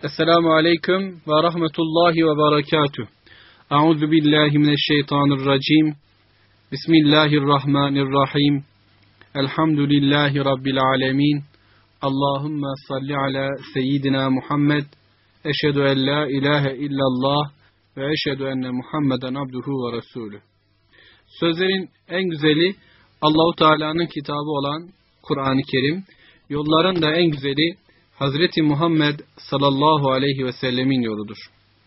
Esselamu Aleyküm ve Rahmetullahi ve Berekatuhu. Euzu billahi mineşşeytanirracim. Bismillahirrahmanirrahim. Elhamdülillahi Rabbil alemin. Allahümme salli ala seyyidina Muhammed. Eşhedü en la ilahe illallah ve eşhedü enne Muhammeden abduhu ve resulü. Sözlerin en güzeli Allahu Teala'nın kitabı olan Kur'an-ı Kerim. Yolların da en güzeli Hazreti Muhammed sallallahu aleyhi ve sellemin yoludur.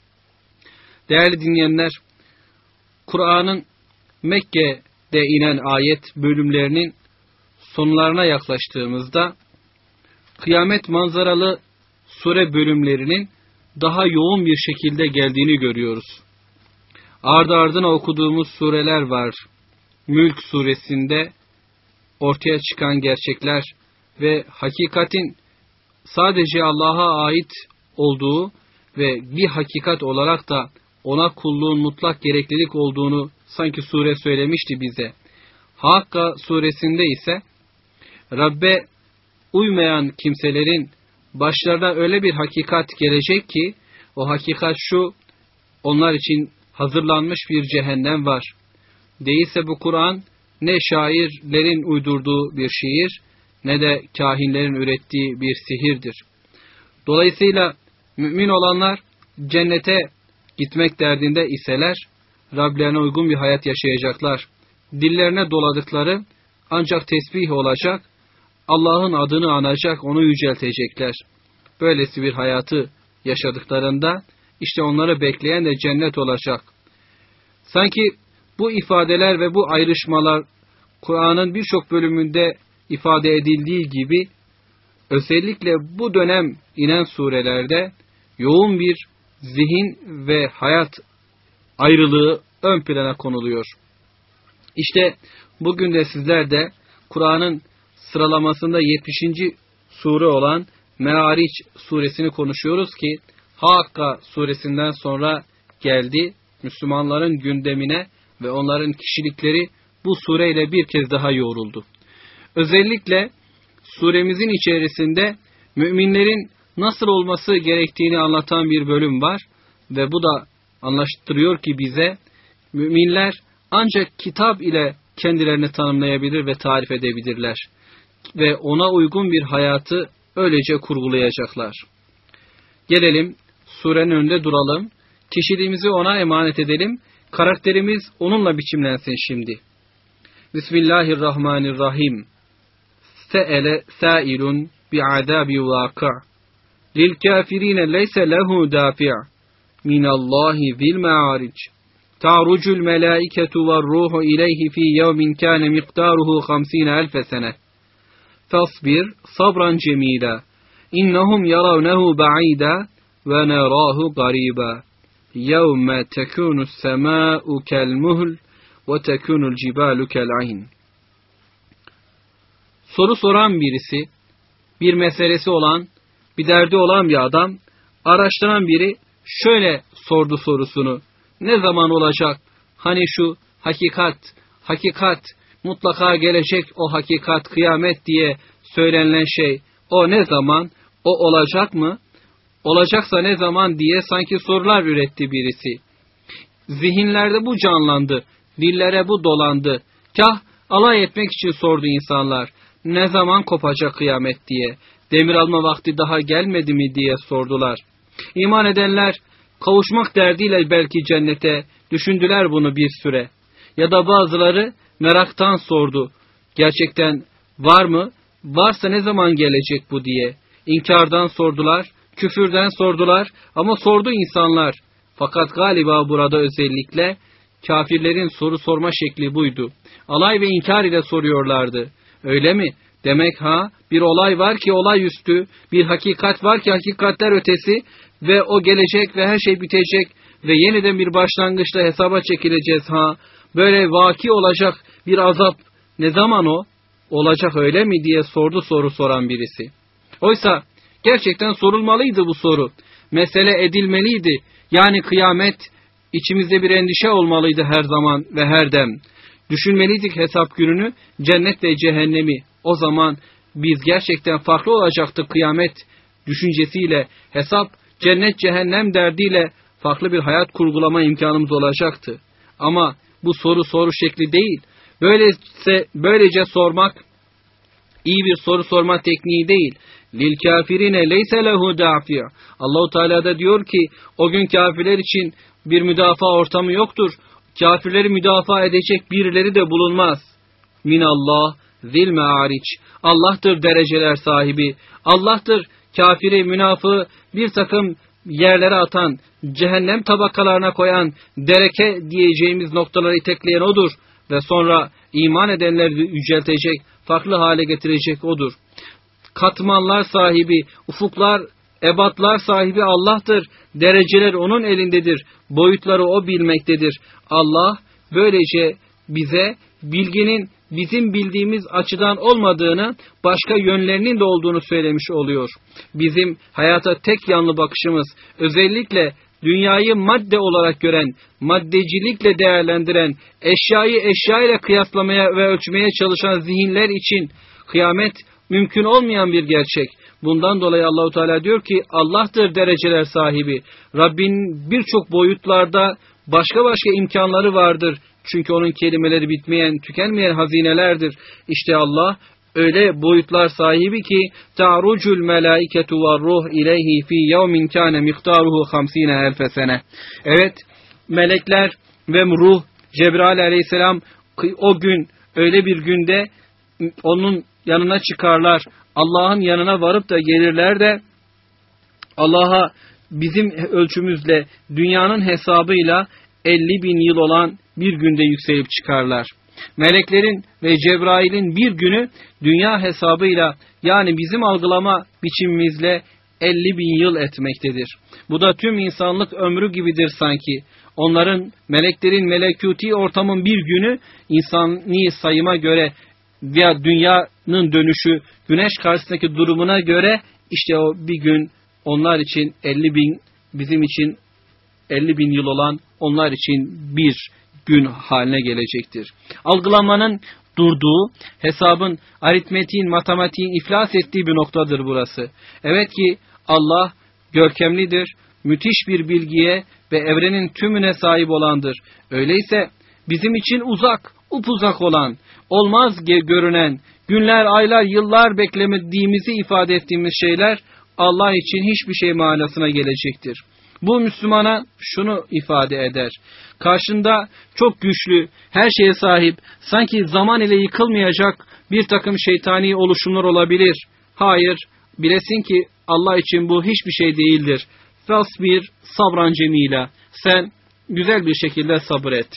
Değerli dinleyenler, Kur'an'ın Mekke'de inen ayet bölümlerinin sonlarına yaklaştığımızda kıyamet manzaralı sure bölümlerinin daha yoğun bir şekilde geldiğini görüyoruz. Ardı ardına okuduğumuz sureler var. Mülk suresinde ortaya çıkan gerçekler ve hakikatin sadece Allah'a ait olduğu ve bir hakikat olarak da ona kulluğun mutlak gereklilik olduğunu sanki sure söylemişti bize. Hakka suresinde ise Rabbe uymayan kimselerin başlarına öyle bir hakikat gelecek ki o hakikat şu: onlar için hazırlanmış bir cehennem var. Değilse bu Kur'an ne şairlerin uydurduğu bir şiir ne de kahinlerin ürettiği bir sihirdir. Dolayısıyla mümin olanlar cennete gitmek derdinde iseler Rablerine uygun bir hayat yaşayacaklar. Dillerine doladıkları ancak tesbih olacak, Allah'ın adını anacak, onu yüceltecekler. Böylesi bir hayatı yaşadıklarında işte onları bekleyen de cennet olacak. Sanki bu ifadeler ve bu ayrışmalar Kur'an'ın birçok bölümünde ifade edildiği gibi özellikle bu dönem inen surelerde yoğun bir zihin ve hayat ayrılığı ön plana konuluyor. İşte bugün de sizler de Kur'an'ın sıralamasında 70. sure olan Me'ariç suresini konuşuyoruz ki Hakka suresinden sonra geldi, Müslümanların gündemine ve onların kişilikleri bu sureyle bir kez daha yoğruldu. Özellikle suremizin içerisinde müminlerin nasıl olması gerektiğini anlatan bir bölüm var ve bu da anlaştırıyor ki bize müminler ancak kitap ile kendilerini tanımlayabilir ve tarif edebilirler ve ona uygun bir hayatı öylece kurgulayacaklar. Gelelim surenin önünde duralım, kişiliğimizi ona emanet edelim, karakterimiz onunla biçimlensin şimdi. Bismillahirrahmanirrahim. Se'ele sâilun bi'adâbi vâkı' lil kâfirîne leyse lehu dâfi' minallâhi zil me'âric ta'rucul melâiketu ve ruhu ileyhi fî yevmin kâne miqdâruhu 50.000 sene fasbir sabran cemîlâ innehum yaravnehu ba'îdâ ve nerâhu garîbâ yevme tekûnus semâ'u kelmuhl ve tekûnul cibâlu kel'ayn. Soru soran birisi, bir meselesi olan, bir derdi olan bir adam, araştıran biri şöyle sordu sorusunu: ne zaman olacak? Hani şu hakikat, mutlaka gelecek o hakikat, kıyamet diye söylenilen şey, o ne zaman? O olacak mı? Olacaksa ne zaman diye sanki sorular üretti birisi. Zihinlerde bu canlandı, dillere bu dolandı. Kah alay etmek için sordu insanlar. Ne zaman kopacak kıyamet diye, demir alma vakti daha gelmedi mi diye sordular. İman edenler kavuşmak derdiyle belki cennete düşündüler bunu bir süre. Ya da bazıları meraktan sordu. Gerçekten var mı? Varsa ne zaman gelecek bu diye. İnkardan sordular, küfürden sordular ama sordu insanlar. Fakat galiba burada özellikle kafirlerin soru sorma şekli buydu. Alay ve inkar ile soruyorlardı. Öyle mi? Demek bir olay var ki olay üstü, bir hakikat var ki hakikatler ötesi ve o gelecek ve her şey bitecek ve yeniden bir başlangıçla hesaba çekileceğiz Böyle vaki olacak bir azap. Ne zaman o? Olacak öyle mi diye sordu soru soran birisi. Oysa gerçekten sorulmalıydı bu soru. Mesele edilmeliydi. Yani kıyamet içimizde bir endişe olmalıydı her zaman ve her dem. Düşünmeliydik hesap gününü, cennet ve cehennemi. O zaman biz gerçekten farklı olacaktık kıyamet düşüncesiyle. Hesap cennet cehennem derdiyle farklı bir hayat kurgulama imkanımız olacaktı. Ama bu soru şekli değil. Böylece sormak iyi bir soru sorma tekniği değil. Lil kafirine leyse lehu dafi'a. Allahu Teala da diyor ki o gün kafirler için bir müdafaa ortamı yoktur. Kafirleri müdafaa edecek birileri de bulunmaz. Minallah zil me'ariç. Allah'tır dereceler sahibi. Allah'tır kafiri, münafığı bir takım yerlere atan, cehennem tabakalarına koyan, dereke diyeceğimiz noktaları itekleyen O'dur. Ve sonra iman edenleri yüceltecek, farklı hale getirecek O'dur. Katmanlar sahibi, ufuklar, ebatlar sahibi Allah'tır. Dereceler O'nun elindedir. Boyutları O bilmektedir. Allah böylece bize bilginin bizim bildiğimiz açıdan olmadığını, başka yönlerinin de olduğunu söylemiş oluyor. Bizim hayata tek yanlı bakışımız, özellikle dünyayı madde olarak gören, maddecilikle değerlendiren, eşyayı eşyayla kıyaslamaya ve ölçmeye çalışan zihinler için kıyamet mümkün olmayan bir gerçek. Bundan dolayı Allahu Teala diyor ki Allah'tır dereceler sahibi. Rabbin birçok boyutlarda başka imkanları vardır. Çünkü onun kelimeleri bitmeyen, tükenmeyen hazinelerdir. İşte Allah öyle boyutlar sahibi ki ta'rucul melaiketu ve ruh ileyhi fi yevmin kâne miktaruhu 50.000 sene. Evet, melekler ve ruh, Cebrail aleyhisselam o gün, öyle bir günde onun yanına çıkarlar. Allah'ın yanına varıp da gelirler de Allah'a bizim ölçümüzle, dünyanın hesabıyla 50.000 yıl olan bir günde yükselip çıkarlar. Meleklerin ve Cebrail'in bir günü dünya hesabıyla, yani bizim algılama biçimimizle 50.000 yıl etmektedir. Bu da tüm insanlık ömrü gibidir sanki. Onların, meleklerin melekuti ortamın bir günü insani sayıma göre veya dünyanın dönüşü, güneş karşısındaki durumuna göre işte o bir gün onlar için 50.000, bizim için 50.000 yıl olan onlar için bir gün haline gelecektir. Algılamanın durduğu, hesabın, aritmetiğin, matematiğin iflas ettiği bir noktadır burası. Evet ki Allah görkemlidir, müthiş bir bilgiye ve evrenin tümüne sahip olandır. Öyleyse bizim için uzak, upuzak olan, olmaz görünen, günler, aylar, yıllar beklemediğimizi ifade ettiğimiz şeyler Allah için hiçbir şey manasına gelecektir. Bu Müslümana şunu ifade eder. Karşında çok güçlü, her şeye sahip, sanki zaman ile yıkılmayacak bir takım şeytani oluşumlar olabilir. Hayır, bilesin ki Allah için bu hiçbir şey değildir. Fasbir sabran cemila. Sen güzel bir şekilde sabır et.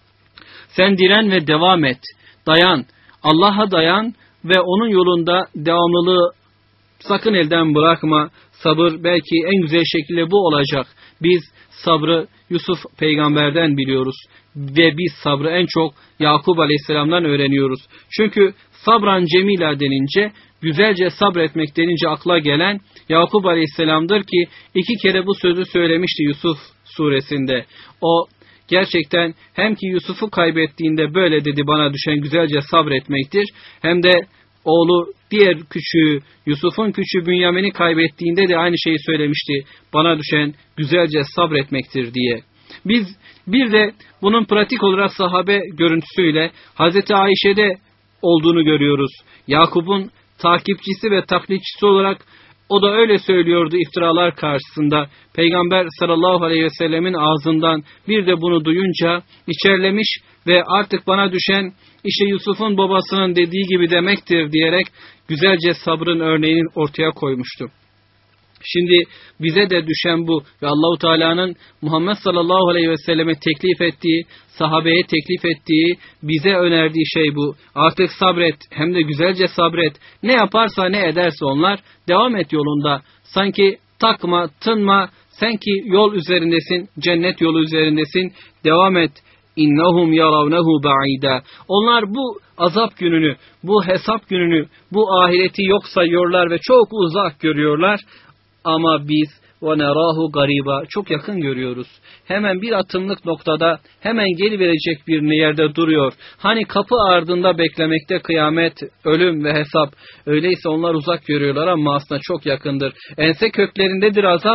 Sen diren ve devam et. Dayan. Allah'a dayan ve onun yolunda devamlılığı sakın elden bırakma. Sabır belki en güzel şekilde bu olacak. Biz sabrı Yusuf peygamberden biliyoruz ve biz sabrı en çok Yakup aleyhisselamdan öğreniyoruz. Çünkü sabran cemila denince, güzelce sabretmek denince akla gelen Yakup aleyhisselamdır ki 2 kere bu sözü söylemişti Yusuf suresinde. O gerçekten hem ki Yusuf'u kaybettiğinde böyle dedi, bana düşen güzelce sabretmektir, hem de oğlu diğer küçüğü, Yusuf'un küçüğü Bünyamin'i kaybettiğinde de aynı şeyi söylemişti. Bana düşen güzelce sabretmektir diye. Biz bir de bunun pratik olarak sahabe görüntüsüyle Hazreti Ayşe'de olduğunu görüyoruz. Yakup'un takipçisi ve taklitçisi olarak o da öyle söylüyordu iftiralar karşısında. Peygamber sallallahu aleyhi ve sellemin ağzından bir de bunu duyunca içerlemiş ve artık bana düşen işte Yusuf'un babasının dediği gibi demektir diyerek güzelce sabrın örneğini ortaya koymuştu. Şimdi bize de düşen bu ve Allahu Teala'nın Muhammed sallallahu aleyhi ve selleme teklif ettiği, sahabeye teklif ettiği, bize önerdiği şey bu. Artık sabret, hem de güzelce sabret. Ne yaparsa ne ederse onlar, devam et yolunda. Sanki takma, tınma, sen ki yol üzerindesin, cennet yolu üzerindesin, devam et. İnnahum yaravnehu ba'ida. Onlar bu azap gününü, bu hesap gününü, bu ahireti yok sayıyorlar ve çok uzak görüyorlar. Ama biz وَنَرَاهُ gariba, çok yakın görüyoruz. Hemen bir atımlık noktada, hemen geliverecek bir yerde duruyor. Hani kapı ardında beklemekte kıyamet, ölüm ve hesap. Öyleyse onlar uzak görüyorlar ama aslında çok yakındır. Ense köklerindedir azap.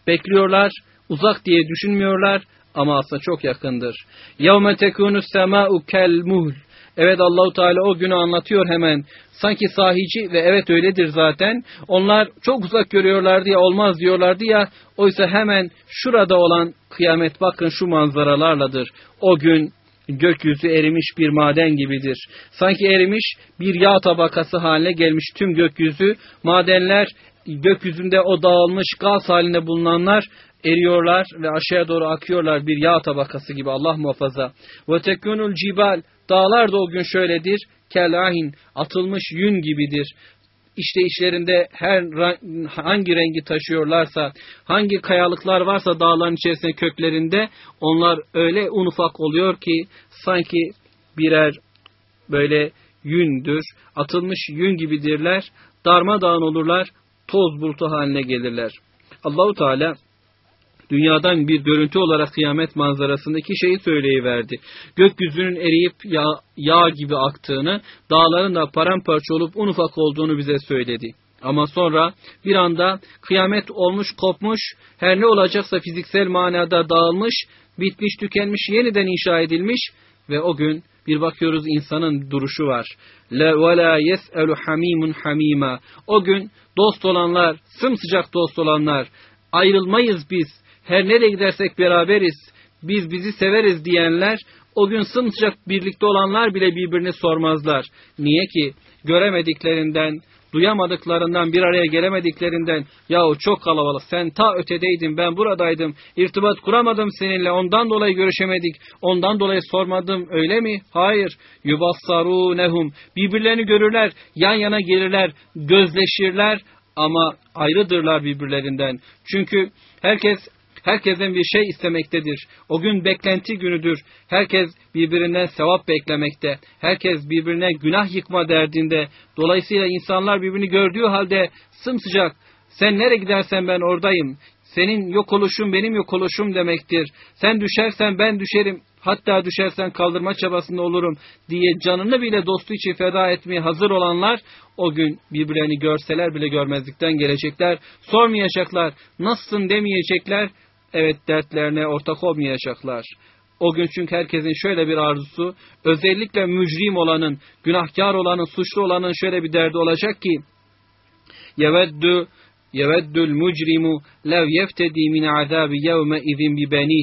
Bekliyorlar, uzak diye düşünmüyorlar ama aslında çok yakındır. يَوْمَ تَكُونُ السَّمَاءُ كَالْمُهْلِ Evet, Allahu Teala o günü anlatıyor hemen. Sanki sahici ve evet öyledir zaten. Onlar çok uzak görüyorlardı ya, olmaz diyorlardı ya. Oysa hemen şurada olan kıyamet bakın şu manzaralarladır. O gün gökyüzü erimiş bir maden gibidir. Sanki erimiş bir yağ tabakası haline gelmiş tüm gökyüzü. Madenler gökyüzünde o dağılmış gaz halinde bulunanlar eriyorlar ve aşağıya doğru akıyorlar bir yağ tabakası gibi, Allah muhafaza. Ve tekunul cibal dağlar da o gün şöyledir. Kelahin atılmış yün gibidir. İşte içlerinde hangi rengi taşıyorlarsa, hangi kayalıklar varsa dağların içerisinde köklerinde onlar öyle un ufak oluyor ki sanki birer böyle yündür. Atılmış yün gibidirler. Darmadağın olurlar. Toz bulutu haline gelirler. Allahu Teala dünyadan bir görüntü olarak kıyamet manzarasındaki şeyi söyleyiverdi. Gökyüzünün eriyip yağ gibi aktığını, dağların da paramparça olup un ufak olduğunu bize söyledi. Ama sonra bir anda kıyamet olmuş, kopmuş, her ne olacaksa fiziksel manada dağılmış, bitmiş, tükenmiş, yeniden inşa edilmiş ve o gün bir bakıyoruz insanın duruşu var. وَلَا يَسْأَلُ حَمِيمٌ حَمِيمًا O gün dost olanlar, sımsıcak dost olanlar, ayrılmayız biz, her nereye gidersek beraberiz, biz bizi severiz diyenler, o gün sımsıcak birlikte olanlar bile birbirini sormazlar. Niye ki? Göremediklerinden, duyamadıklarından, bir araya gelemediklerinden, yahu çok kalabalık, sen ta ötedeydin, ben buradaydım, irtibat kuramadım seninle, ondan dolayı görüşemedik, ondan dolayı sormadım, öyle mi? Hayır. Yubassarunehum birbirlerini görürler, yan yana gelirler, gözleşirler ama ayrıdırlar birbirlerinden. Çünkü herkesten bir şey istemektedir. O gün beklenti günüdür. Herkes birbirinden sevap beklemekte. Herkes birbirine günah yıkma derdinde. Dolayısıyla insanlar birbirini gördüğü halde sımsıcak, sen nereye gidersen ben oradayım. Senin yok oluşun benim yok oluşum demektir. Sen düşersen ben düşerim. Hatta düşersen kaldırma çabasında olurum diye canını bile dostu için feda etmeye hazır olanlar o gün birbirlerini görseler bile görmezlikten gelecekler. Sormayacaklar. Nasılsın demeyecekler. Evet, dertlerine ortak olmayacaklar. O gün çünkü herkesin şöyle bir arzusu, özellikle mücrim olanın, günahkar olanın, suçlu olanın şöyle bir derdi olacak ki yeveddül mucrimu lev yeftedi min azabi yevme izin bi benih.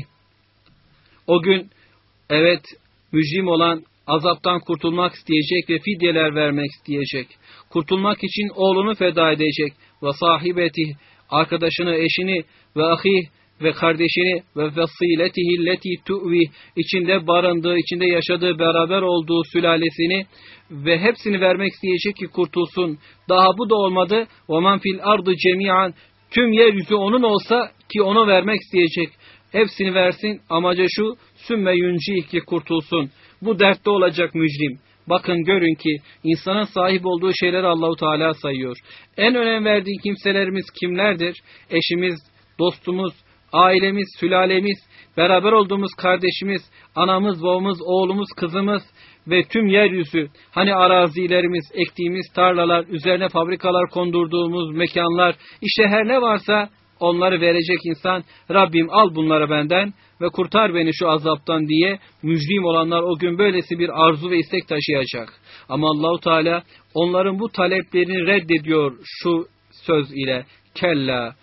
O gün evet, mücrim olan azaptan kurtulmak isteyecek ve fidyeler vermek isteyecek. Kurtulmak için oğlunu feda edecek ve sahibetih, arkadaşını, eşini ve ahih ve kardeşini ve vesiletihi leti tu'vi, içinde barındığı, içinde yaşadığı, beraber olduğu sülalesini ve hepsini vermek isteyecek ki kurtulsun. Daha bu da olmadı. وَمَنْ فِي الْأَرْضِ جَمِيعًا Tüm yeryüzü onun olsa ki onu vermek isteyecek. Hepsini versin. Amacı şu, sümme yuncih ki kurtulsun. Bu dertte olacak mücrim. Bakın görün ki insanın sahip olduğu şeyleri Allahu Teala sayıyor. En önem verdiği kimselerimiz kimlerdir? Eşimiz, dostumuz, ailemiz, sülalemiz, beraber olduğumuz kardeşimiz, anamız, babamız, oğlumuz, kızımız ve tüm yeryüzü, hani arazilerimiz, ektiğimiz tarlalar, üzerine fabrikalar kondurduğumuz mekanlar, işte her ne varsa onları verecek insan, Rabbim al bunları benden ve kurtar beni şu azaptan diye mücrim olanlar o gün böylesi bir arzu ve istek taşıyacak. Ama Allahu Teala onların bu taleplerini reddediyor şu söz ile. Kella,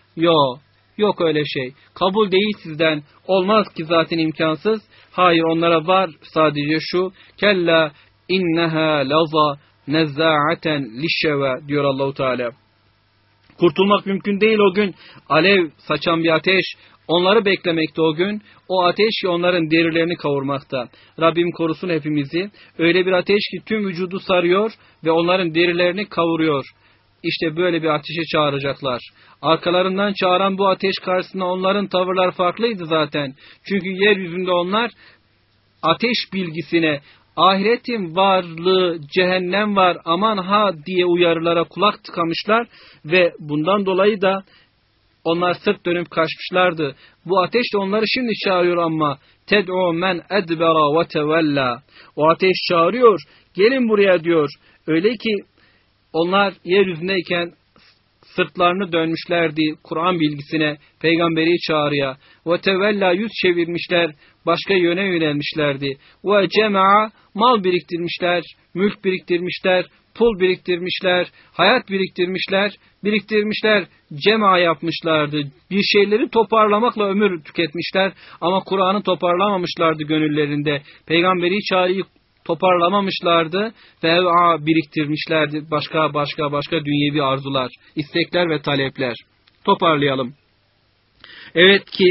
yok öyle şey. Kabul değil sizden. Olmaz ki zaten imkansız. Hayır, onlara var sadece şu. Kella inneha laza nezza'aten lişşeve diyor Allahu Teala. Kurtulmak mümkün değil o gün. Alev saçan bir ateş onları beklemekte o gün. O ateş ki onların derilerini kavurmakta. Rabbim korusun hepimizi. Öyle bir ateş ki tüm vücudu sarıyor ve onların derilerini kavuruyor. İşte böyle bir ateşe çağıracaklar. Arkalarından çağıran bu ateş karşısında onların tavırlar farklıydı zaten. Çünkü yeryüzünde onlar ateş bilgisine, ahiretin varlığı, cehennem var, aman ha diye uyarılara kulak tıkamışlar ve bundan dolayı da onlar sırt dönüp kaçmışlardı. Bu ateş de onları şimdi çağırıyor ama ted'u men edbera ve tevella. O ateş çağırıyor, gelin buraya diyor. Öyle ki onlar yeryüzündeyken sırtlarını dönmüşlerdi Kur'an bilgisine, peygamberi çağrıya. Ve tevella, yüz çevirmişler, başka yöne yönelmişlerdi. Ve cema'a, mal biriktirmişler, mülk biriktirmişler, pul biriktirmişler, hayat biriktirmişler, cema yapmışlardı. Bir şeyleri toparlamakla ömür tüketmişler ama Kur'an'ı toparlamamışlardı gönüllerinde. Peygamberi çağrıyı toparlamamışlardı ve biriktirmişlerdi başka dünyevi arzular, istekler ve talepler. Toparlayalım. Evet ki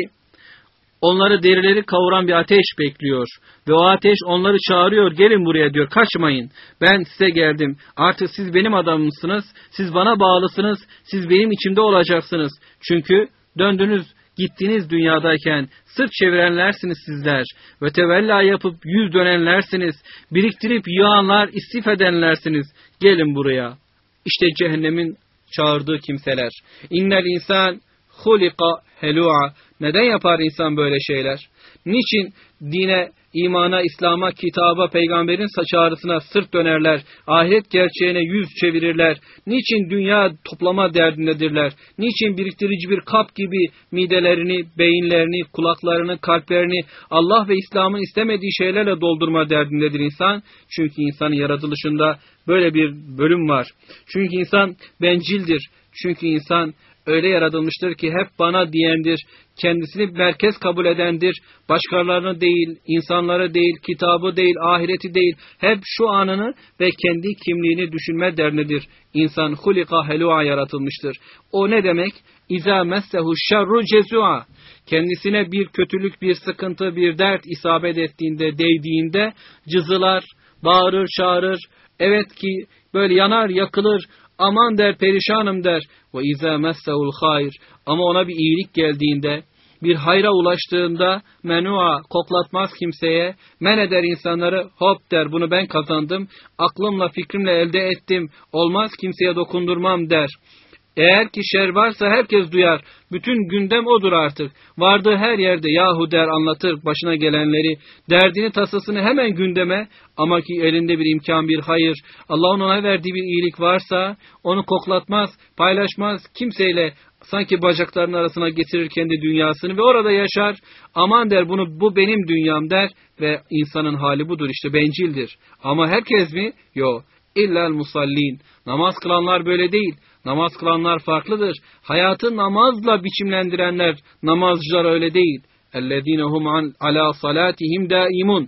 onları derileri kavuran bir ateş bekliyor. Ve o ateş onları çağırıyor, gelin buraya diyor, kaçmayın. Ben size geldim. Artık siz benim adamımsınız, siz bana bağlısınız, siz benim içimde olacaksınız. Çünkü döndünüz, gittiğiniz dünyadayken sırt çevirenlersiniz sizler. Ve tevella yapıp yüz dönenlersiniz. Biriktirip yığanlar, istif edenlersiniz. Gelin buraya. İşte cehennemin çağırdığı kimseler. İnnel insan hulika helu'a. Neden yapar insan böyle şeyler? Niçin dine, imana, İslam'a, kitaba, peygamberin çağrısına sırt dönerler? Ahiret gerçeğine yüz çevirirler? Niçin dünya toplama derdindedirler? Niçin biriktirici bir kap gibi midelerini, beyinlerini, kulaklarını, kalplerini Allah ve İslam'ın istemediği şeylerle doldurma derdindedir insan? Çünkü insanın yaratılışında böyle bir bölüm var. Çünkü insan bencildir. Çünkü insan öyle yaratılmıştır ki hep bana diyendir, kendisini merkez kabul edendir, başkalarını değil, insanları değil, kitabı değil, ahireti değil, hep şu anını ve kendi kimliğini düşünme derdindedir. İnsan hulika helua yaratılmıştır. O ne demek? İza messehu şerru cezua. Kendisine bir kötülük, bir sıkıntı, bir dert isabet ettiğinde, değdiğinde cızılar, bağırır, çağırır. Evet ki böyle yanar, yakılır. Aman der, perişanım der. Ve izâ messeul hayr. Ama ona bir iyilik geldiğinde, bir hayra ulaştığında menua, koklatmaz kimseye, men eder insanları, hop der, bunu ben kazandım, aklımla fikrimle elde ettim, olmaz kimseye dokundurmam der. Eğer ki şer varsa herkes duyar. Bütün gündem odur artık. Vardığı her yerde yahu der, anlatır başına gelenleri. Derdini, tasasını hemen gündeme, ama ki elinde bir imkan, bir hayır, Allah'ın ona verdiği bir iyilik varsa onu koklatmaz, paylaşmaz kimseyle. Sanki bacaklarının arasına getirir kendi dünyasını ve orada yaşar. Aman der, bu benim dünyam der ve insanın hali budur işte, bencildir. Ama herkes mi? Yok. İllel musallin. Namaz kılanlar böyle değil. Namaz kılanlar farklıdır. Hayatı namazla biçimlendirenler, namazcılar öyle değil. اَلَّذ۪ينَ هُمْ عَلَى صَلَاتِهِمْ دَائِمُونَ.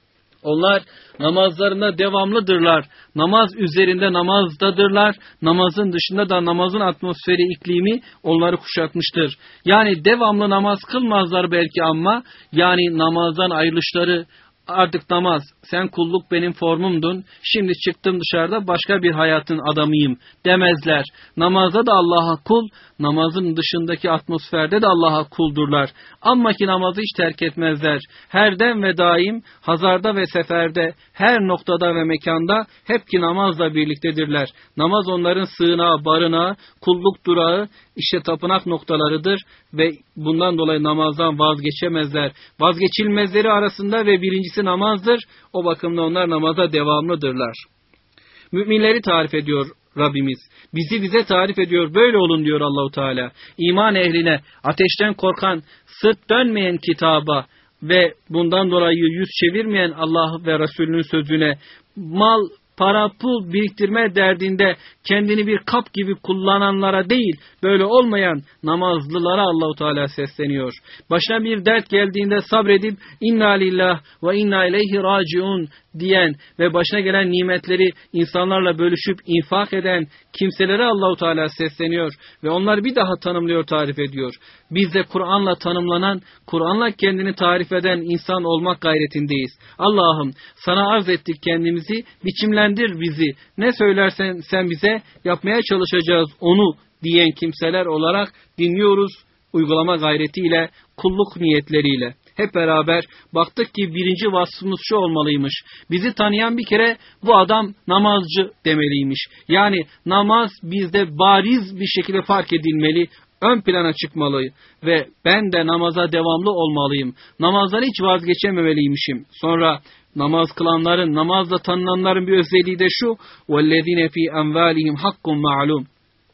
Onlar namazlarında devamlıdırlar. Namaz üzerinde namazdadırlar. Namazın dışında da namazın atmosferi, iklimi onları kuşatmıştır. Yani devamlı namaz kılmazlar belki ama yani namazdan ayrılışları, artık namaz, sen kulluk benim formumdun, şimdi çıktım dışarıda başka bir hayatın adamıyım demezler. Namazda da Allah'a kul, namazın dışındaki atmosferde de Allah'a kuldurlar. Ama ki namazı hiç terk etmezler. Her dem ve daim, hazarda ve seferde, her noktada ve mekanda hep ki namazla birliktedirler. Namaz onların sığınağı, barınağı, kulluk durağı, işte tapınak noktalarıdır ve bundan dolayı namazdan vazgeçemezler. Vazgeçilmezleri arasında ve birincisi namazdır. O bakımdan onlar namaza devamlıdırlar. Müminleri tarif ediyor Rabbimiz. Bize tarif ediyor. Böyle olun diyor Allahu Teala. İman ehline, ateşten korkan, sırt dönmeyen kitaba ve bundan dolayı yüz çevirmeyen Allah ve Resulünün sözüne, mal, para, pul biriktirme derdinde kendini bir kap gibi kullananlara değil, böyle olmayan namazlılara Allahu Teala sesleniyor. Başına bir dert geldiğinde sabredip inna lillah ve inna ileyhi raciun diyen ve başına gelen nimetleri insanlarla bölüşüp infak eden kimselere Allahu Teala sesleniyor ve onları bir daha tanımlıyor, tarif ediyor. Biz de Kur'an'la tanımlanan, Kur'an'la kendini tarif eden insan olmak gayretindeyiz. Allah'ım sana arz ettik kendimizi, biçimlendir bizi. Ne söylersen sen bize, yapmaya çalışacağız onu diyen kimseler olarak dinliyoruz, uygulama gayretiyle, kulluk niyetleriyle. Hep beraber baktık ki birinci vasfımız şu olmalıymış. Bizi tanıyan bir kere bu adam namazcı demeliymiş. Yani namaz bizde bariz bir şekilde fark edilmeli, ön plana çıkmalı ve ben de namaza devamlı olmalıyım. Namazdan hiç vazgeçememeliymişim. Sonra namaz kılanların, namazla tanınanların bir özelliği de şu: وَالَّذ۪ينَ ف۪ي اَنْوَالِهِمْ حَقٌّ مَعْلُومٌ.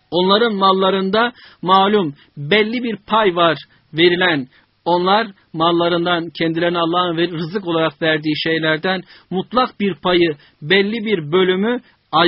Onların mallarında malum belli bir pay var verilen. Onlar mallarından kendilerine Allah'ın rızık olarak verdiği şeylerden mutlak bir payı, belli bir bölümü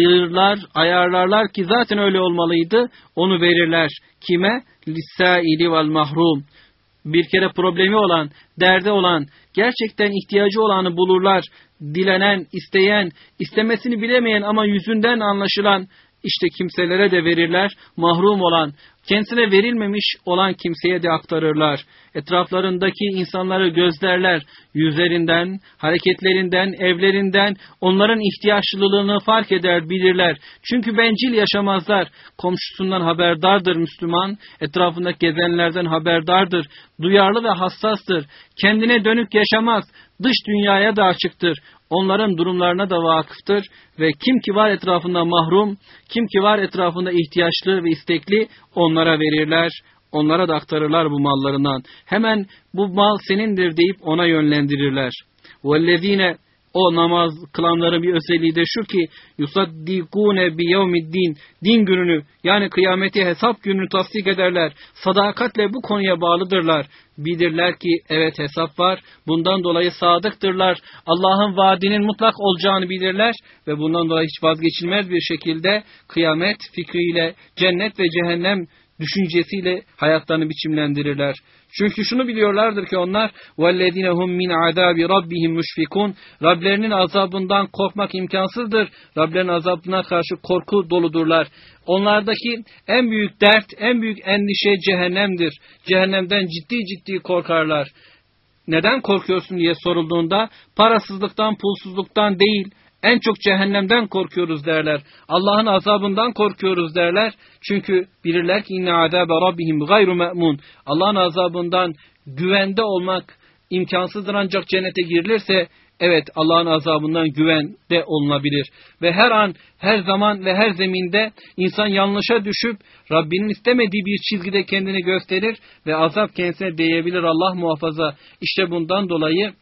ayarlarlar ki zaten öyle olmalıydı. Onu verirler. Kime? Lis-sâili vel mahrum. Bir kere problemi olan, derdi olan, gerçekten ihtiyacı olanı bulurlar. Dilenen, isteyen, istemesini bilemeyen ama yüzünden anlaşılan işte kimselere de verirler. Mahrum olan, kendisine verilmemiş olan kimseye de aktarırlar. Etraflarındaki insanları gözlerler. Yüzlerinden, hareketlerinden, evlerinden onların ihtiyaçlılığını fark eder, bilirler. Çünkü bencil yaşamazlar. Komşusundan haberdardır Müslüman. Etrafında gezenlerden haberdardır. Duyarlı ve hassastır. Kendine dönük yaşamaz. Dış dünyaya da açıktır. Onların durumlarına da vakıftır ve kim ki var etrafında mahrum, kim ki var etrafında ihtiyaçlı ve istekli onlara verirler, onlara da aktarırlar bu mallarından. Hemen bu mal senindir deyip ona yönlendirirler. وَالَّذ۪ينَ O namaz kılanların bir özelliği de şu ki yusaddikune biyevmiddin, din gününü yani kıyameti, hesap gününü tasdik ederler. Sadakatle bu konuya bağlıdırlar. Bilirler ki evet hesap var. Bundan dolayı sadıktırlar. Allah'ın vaadinin mutlak olacağını bilirler ve bundan dolayı hiç vazgeçilmez bir şekilde kıyamet fikriyle, cennet ve cehennem düşüncesiyle hayatlarını biçimlendirirler. Çünkü şunu biliyorlardır ki onlar وَالَّذِينَ هُمْ مِنْ عَذَابِ رَبِّهِمْ مُشْفِكُونَ Rablerinin azabından korkmak imkansızdır. Rablerinin azabına karşı korku doludurlar. Onlardaki en büyük dert, en büyük endişe cehennemdir. Cehennemden ciddi korkarlar. Neden korkuyorsun diye sorulduğunda parasızlıktan, pulsuzluktan değil, en çok cehennemden korkuyoruz derler. Allah'ın azabından korkuyoruz derler. Çünkü bilirler ki inne azabe rabbihim gayru me'mun. Allah'ın azabından güvende olmak imkansızdır, ancak cennete girilirse evet Allah'ın azabından güvende olunabilir. Ve her an, her zaman ve her zeminde insan yanlışa düşüp Rabbinin istemediği bir çizgide kendini gösterir ve azap kendisine değebilir, Allah muhafaza. İşte bundan dolayı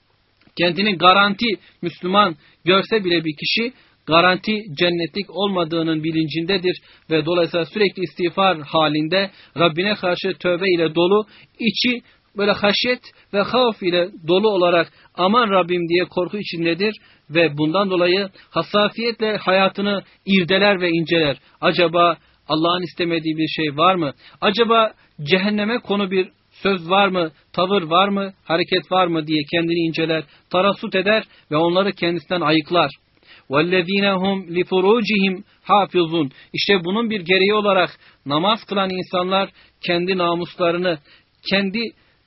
kendini garanti Müslüman görse bile bir kişi garanti cennetlik olmadığının bilincindedir ve dolayısıyla sürekli istiğfar halinde Rabbine karşı tövbe ile dolu, içi böyle haşyet ve havf ile dolu olarak aman Rabbim diye korku içindedir ve bundan dolayı hassafiyetle hayatını irdeler ve inceler. Acaba Allah'ın istemediği bir şey var mı? Acaba cehenneme konu bir söz var mı, tavır var mı, hareket var mı diye kendini inceler, tarassut eder ve onları kendisinden ayıklar. وَالَّذ۪ينَ هُمْ لِفُرُوجِهِمْ حَافِظُونَ İşte bunun bir gereği olarak namaz kılan insanlar kendi namuslarını, kendi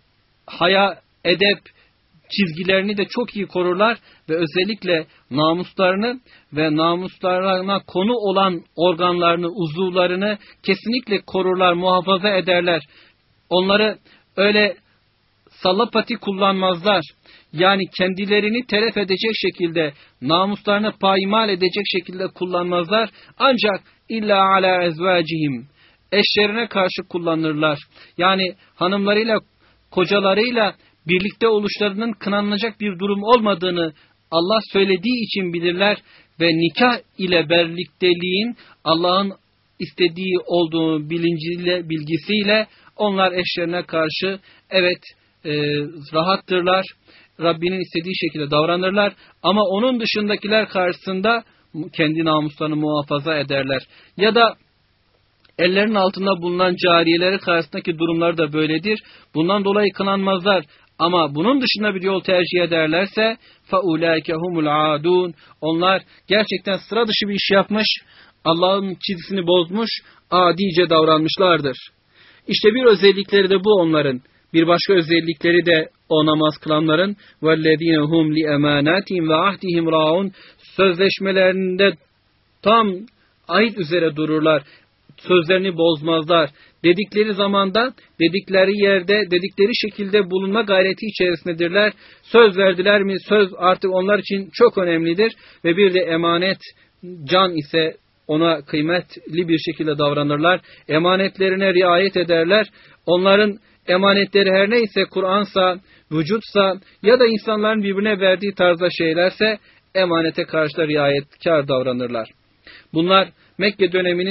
haya, edep çizgilerini de çok iyi korurlar ve özellikle namuslarını ve namuslarına konu olan organlarını, uzuvlarını kesinlikle korurlar, muhafaza ederler. Onları öyle sallapati kullanmazlar. Yani kendilerini telef edecek şekilde, namuslarını payimal edecek şekilde kullanmazlar. Ancak illa ala ezvacihim, eşlerine karşı kullanırlar. Yani hanımlarıyla, kocalarıyla birlikte oluşlarının kınanılacak bir durum olmadığını Allah söylediği için bilirler ve nikah ile birlikteliğin Allah'ın istediği olduğu bilinciyle, bilgisiyle onlar eşlerine karşı evet rahattırlar. Rabbinin istediği şekilde davranırlar. Ama onun dışındakiler karşısında kendi namuslarını muhafaza ederler. Ya da ellerinin altında bulunan cariyeleri karşısındaki durumları da böyledir. Bundan dolayı kınanmazlar. Ama bunun dışında bir yol tercih ederlerse فَاُولَٰئِكَ هُمُ الْعَادُونَ Onlar gerçekten sıra dışı bir iş yapmış, Allah'ın çizgisini bozmuş, adice davranmışlardır. İşte bir özellikleri de bu onların. Bir başka özellikleri de o namaz kılanların وَالَّذ۪ينَ هُمْ لِأَمَانَاتِهِمْ وَعَهْدِهِمْ رَاعُونَ Sözleşmelerinde tam ahit üzere dururlar. Sözlerini bozmazlar. Dedikleri zamanda, dedikleri yerde, dedikleri şekilde bulunma gayreti içerisindedirler. Söz verdiler mi? Söz artık onlar için çok önemlidir. Ve bir de emanet, can ise ona kıymetli bir şekilde davranırlar. Emanetlerine riayet ederler. Onların emanetleri her neyse, Kur'ansa, vücutsa ya da insanların birbirine verdiği tarzda şeylerse emanete karşı riayetkar davranırlar. Bunlar Mekke döneminin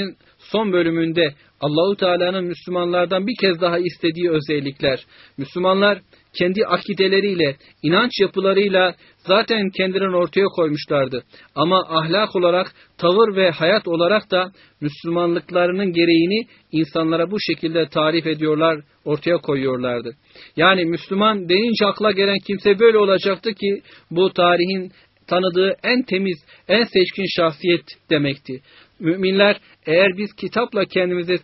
son bölümünde Allahu Teala'nın Müslümanlardan bir kez daha istediği özellikler. Müslümanlar kendi akideleriyle, inanç yapılarıyla zaten kendilerini ortaya koymuşlardı. Ama ahlak olarak, tavır ve hayat olarak da Müslümanlıklarının gereğini insanlara bu şekilde tarif ediyorlar, ortaya koyuyorlardı. Yani Müslüman denince akla gelen kimse böyle olacaktı ki bu tarihin tanıdığı en temiz, en seçkin şahsiyet demekti. Müminler eğer biz kitapla kendimizi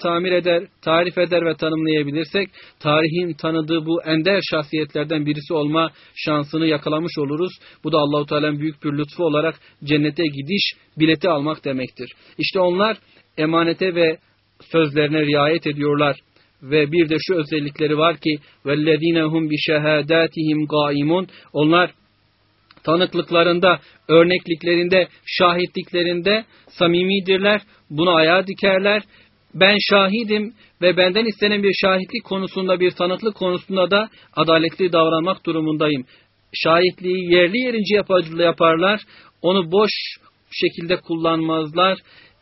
tarif eder ve tanımlayabilirsek, tarihin tanıdığı bu ender şahsiyetlerden birisi olma şansını yakalamış oluruz. Bu da Allah-u Teala'nın büyük bir lütfu olarak cennete gidiş bileti almak demektir. İşte onlar emanete ve sözlerine riayet ediyorlar. Ve bir de şu özellikleri var ki وَالَّذ۪ينَ هُمْ بِشَهَادَاتِهِمْ قَائِمُونَ Onlar tanıklıklarında, örnekliklerinde, şahitliklerinde samimidirler. Bunu ayağa dikerler. Ben şahidim ve benden istenen bir şahitlik konusunda, bir tanıklık konusunda da adaletli davranmak durumundayım. Şahitliği yerli yerince yaparlar. Onu boş şekilde kullanmazlar.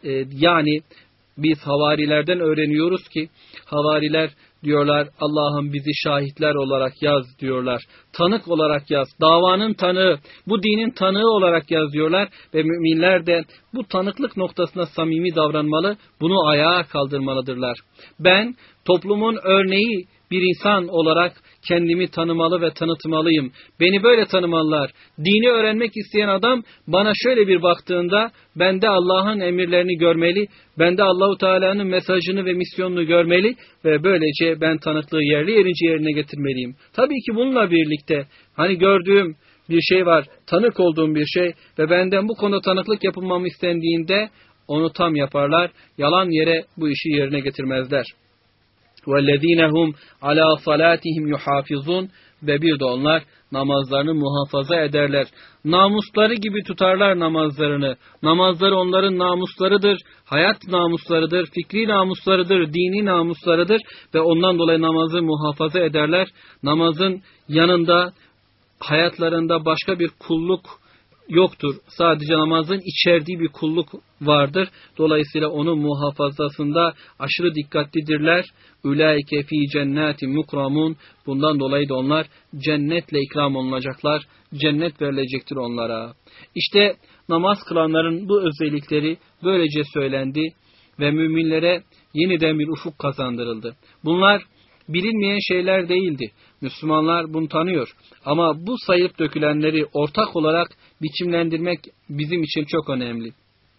Yani biz havarilerden öğreniyoruz ki havariler diyorlar Allah'ım bizi şahitler olarak yaz diyorlar. Tanık olarak yaz. Davanın tanığı, bu dinin tanığı olarak yaz diyorlar. Ve müminler de bu tanıklık noktasında samimi davranmalı. Bunu ayağa kaldırmalıdırlar. Ben toplumun örneği bir insan olarak kendimi tanımalı ve tanıtmalıyım. Beni böyle tanımalılar. Dini öğrenmek isteyen adam bana şöyle bir baktığında bende Allah'ın emirlerini görmeli, bende Allahu Teala'nın mesajını ve misyonunu görmeli ve böylece ben tanıklığı yerli yerince yerine getirmeliyim. Tabii ki bununla birlikte hani gördüğüm bir şey var, tanık olduğum bir şey ve benden bu konuda tanıklık yapılmamı istendiğinde onu tam yaparlar. Yalan yere bu işi yerine getirmezler. وَالَّذ۪ينَ هُمْ عَلَى صَلَاتِهِمْ يُحَافِظُونَ Ve bir de onlar namazlarını muhafaza ederler. Namusları gibi tutarlar namazlarını. Namazları onların namuslarıdır, hayat namuslarıdır, fikri namuslarıdır, dini namuslarıdır ve ondan dolayı namazı muhafaza ederler. Namazın yanında, hayatlarında başka bir kulluk yoktur. Sadece namazın içerdiği bir kulluk vardır. Dolayısıyla onun muhafazasında aşırı dikkatlidirler. Ulaike fi cennetin mukramun. Bundan dolayı da onlar cennetle ikram olunacaklar. Cennet verilecektir onlara. İşte namaz kılanların bu özellikleri böylece söylendi ve müminlere yeniden bir ufuk kazandırıldı. Bunlar bilinmeyen şeyler değildi. Müslümanlar bunu tanıyor. Ama bu sayıp dökülenleri ortak olarak biçimlendirmek bizim için çok önemli.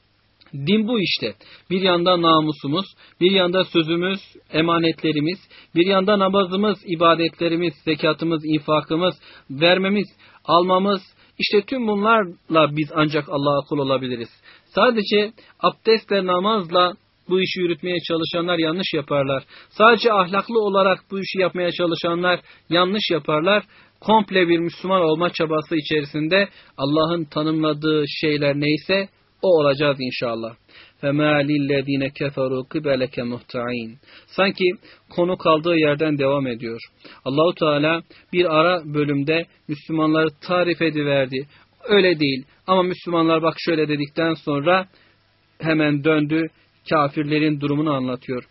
Din bu işte. Bir yanda namusumuz, bir yanda sözümüz, emanetlerimiz, bir yanda namazımız, ibadetlerimiz, zekatımız, infakımız, vermemiz, almamız. İşte tüm bunlarla biz ancak Allah'a kul olabiliriz. Sadece abdestle, namazla bu işi yürütmeye çalışanlar yanlış yaparlar. Sadece ahlaklı olarak bu işi yapmaya çalışanlar yanlış yaparlar. Komple bir Müslüman olma çabası içerisinde Allah'ın tanımladığı şeyler neyse o olacağız inşallah. فَمَا لِلَّذ۪ينَ كَفَرُوا قِبَلَكَ مُهْتَعِينَ Sanki konu kaldığı yerden devam ediyor. Allahu Teala bir ara bölümde Müslümanları tarif ediverdi. Öyle değil ama Müslümanlar bak şöyle dedikten sonra hemen döndü. Kafirlerin durumunu anlatıyor.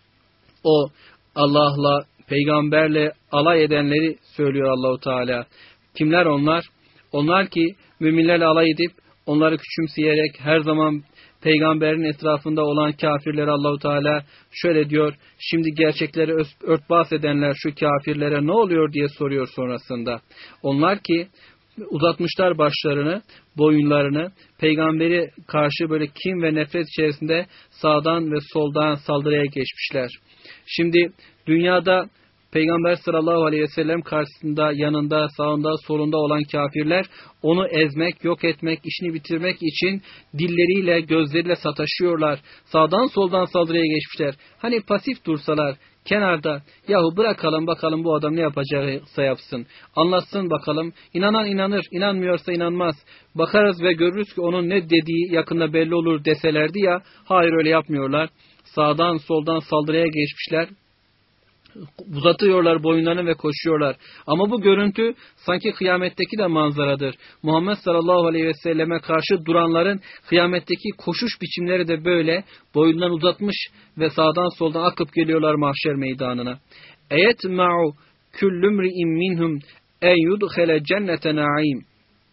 O Allah'la, peygamberle alay edenleri söylüyor Allahu Teala. Kimler onlar? Onlar ki müminlerle alay edip onları küçümseyerek her zaman peygamberin etrafında olan kafirlere Allahu Teala şöyle diyor. Şimdi gerçekleri örtbas edenler şu kafirlere ne oluyor diye soruyor sonrasında. Onlar ki uzatmışlar başlarını, boyunlarını, peygamberi karşı böyle kin ve nefret içerisinde sağdan ve soldan saldırıya geçmişler. Şimdi dünyada Peygamber sallallahu aleyhi ve sellem karşısında, yanında, sağında, solunda olan kafirler onu ezmek, yok etmek, işini bitirmek için dilleriyle, gözleriyle sataşıyorlar. Sağdan soldan saldırıya geçmişler. Hani pasif dursalar, kenarda, yahu bırakalım bakalım bu adam ne yapacaksa yapsın. Anlatsın bakalım. İnanan inanır, inanmıyorsa inanmaz. Bakarız ve görürüz ki onun ne dediği yakında belli olur deselerdi ya. Hayır öyle yapmıyorlar. Sağdan soldan saldırıya geçmişler. Uzatıyorlar boyunlarını ve koşuyorlar. Ama bu görüntü sanki kıyametteki de manzaradır. Muhammed sallallahu aleyhi ve selleme karşı duranların kıyametteki koşuş biçimleri de böyle boyunlarını uzatmış ve sağdan soldan akıp geliyorlar mahşer meydanına. Eyetma'u küllümri'in minhum en yudkhele cennete na'im.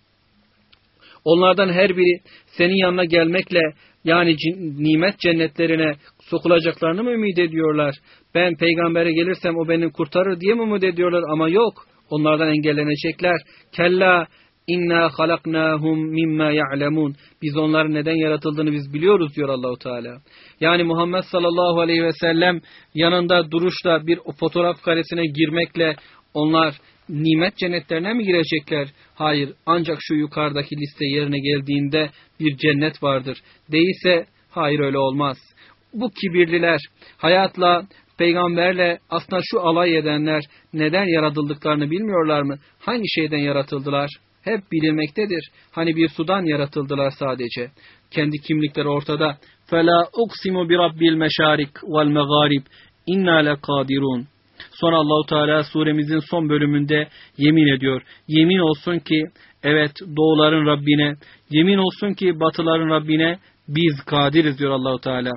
Onlardan her biri senin yanına gelmekle, yani nimet cennetlerine sokulacaklarını mı ümit ediyorlar? Ben peygambere gelirsem o beni kurtarır diye mi umut ediyorlar? Ama yok. Onlardan engellenecekler. Kella inna halaknahum mimma ya'lemun. Biz onların neden yaratıldığını biz biliyoruz diyor Allahu Teala. Yani Muhammed sallallahu aleyhi ve sellem yanında duruşla bir fotoğraf karesine girmekle onlar nimet cennetlerine mi girecekler? Hayır. Ancak şu yukarıdaki liste yerine geldiğinde bir cennet vardır. Değilse hayır, öyle olmaz. Bu kibirliler, hayatla, peygamberle aslında şu alay edenler neden yaratıldıklarını bilmiyorlar mı? Hangi şeyden yaratıldılar? Hep bilinmektedir. Hani bir sudan yaratıldılar sadece. Kendi kimlikleri ortada. فَلَا اُقْسِمُ بِرَبِّ الْمَشَارِقِ وَالْمَغَارِبِ اِنَّا لَقَادِرُونَ. Sonra Allahu Teala suremizin son bölümünde yemin ediyor. Yemin olsun ki evet doğuların Rabbine, yemin olsun ki batıların Rabbine biz kadiriz diyor Allahu Teala.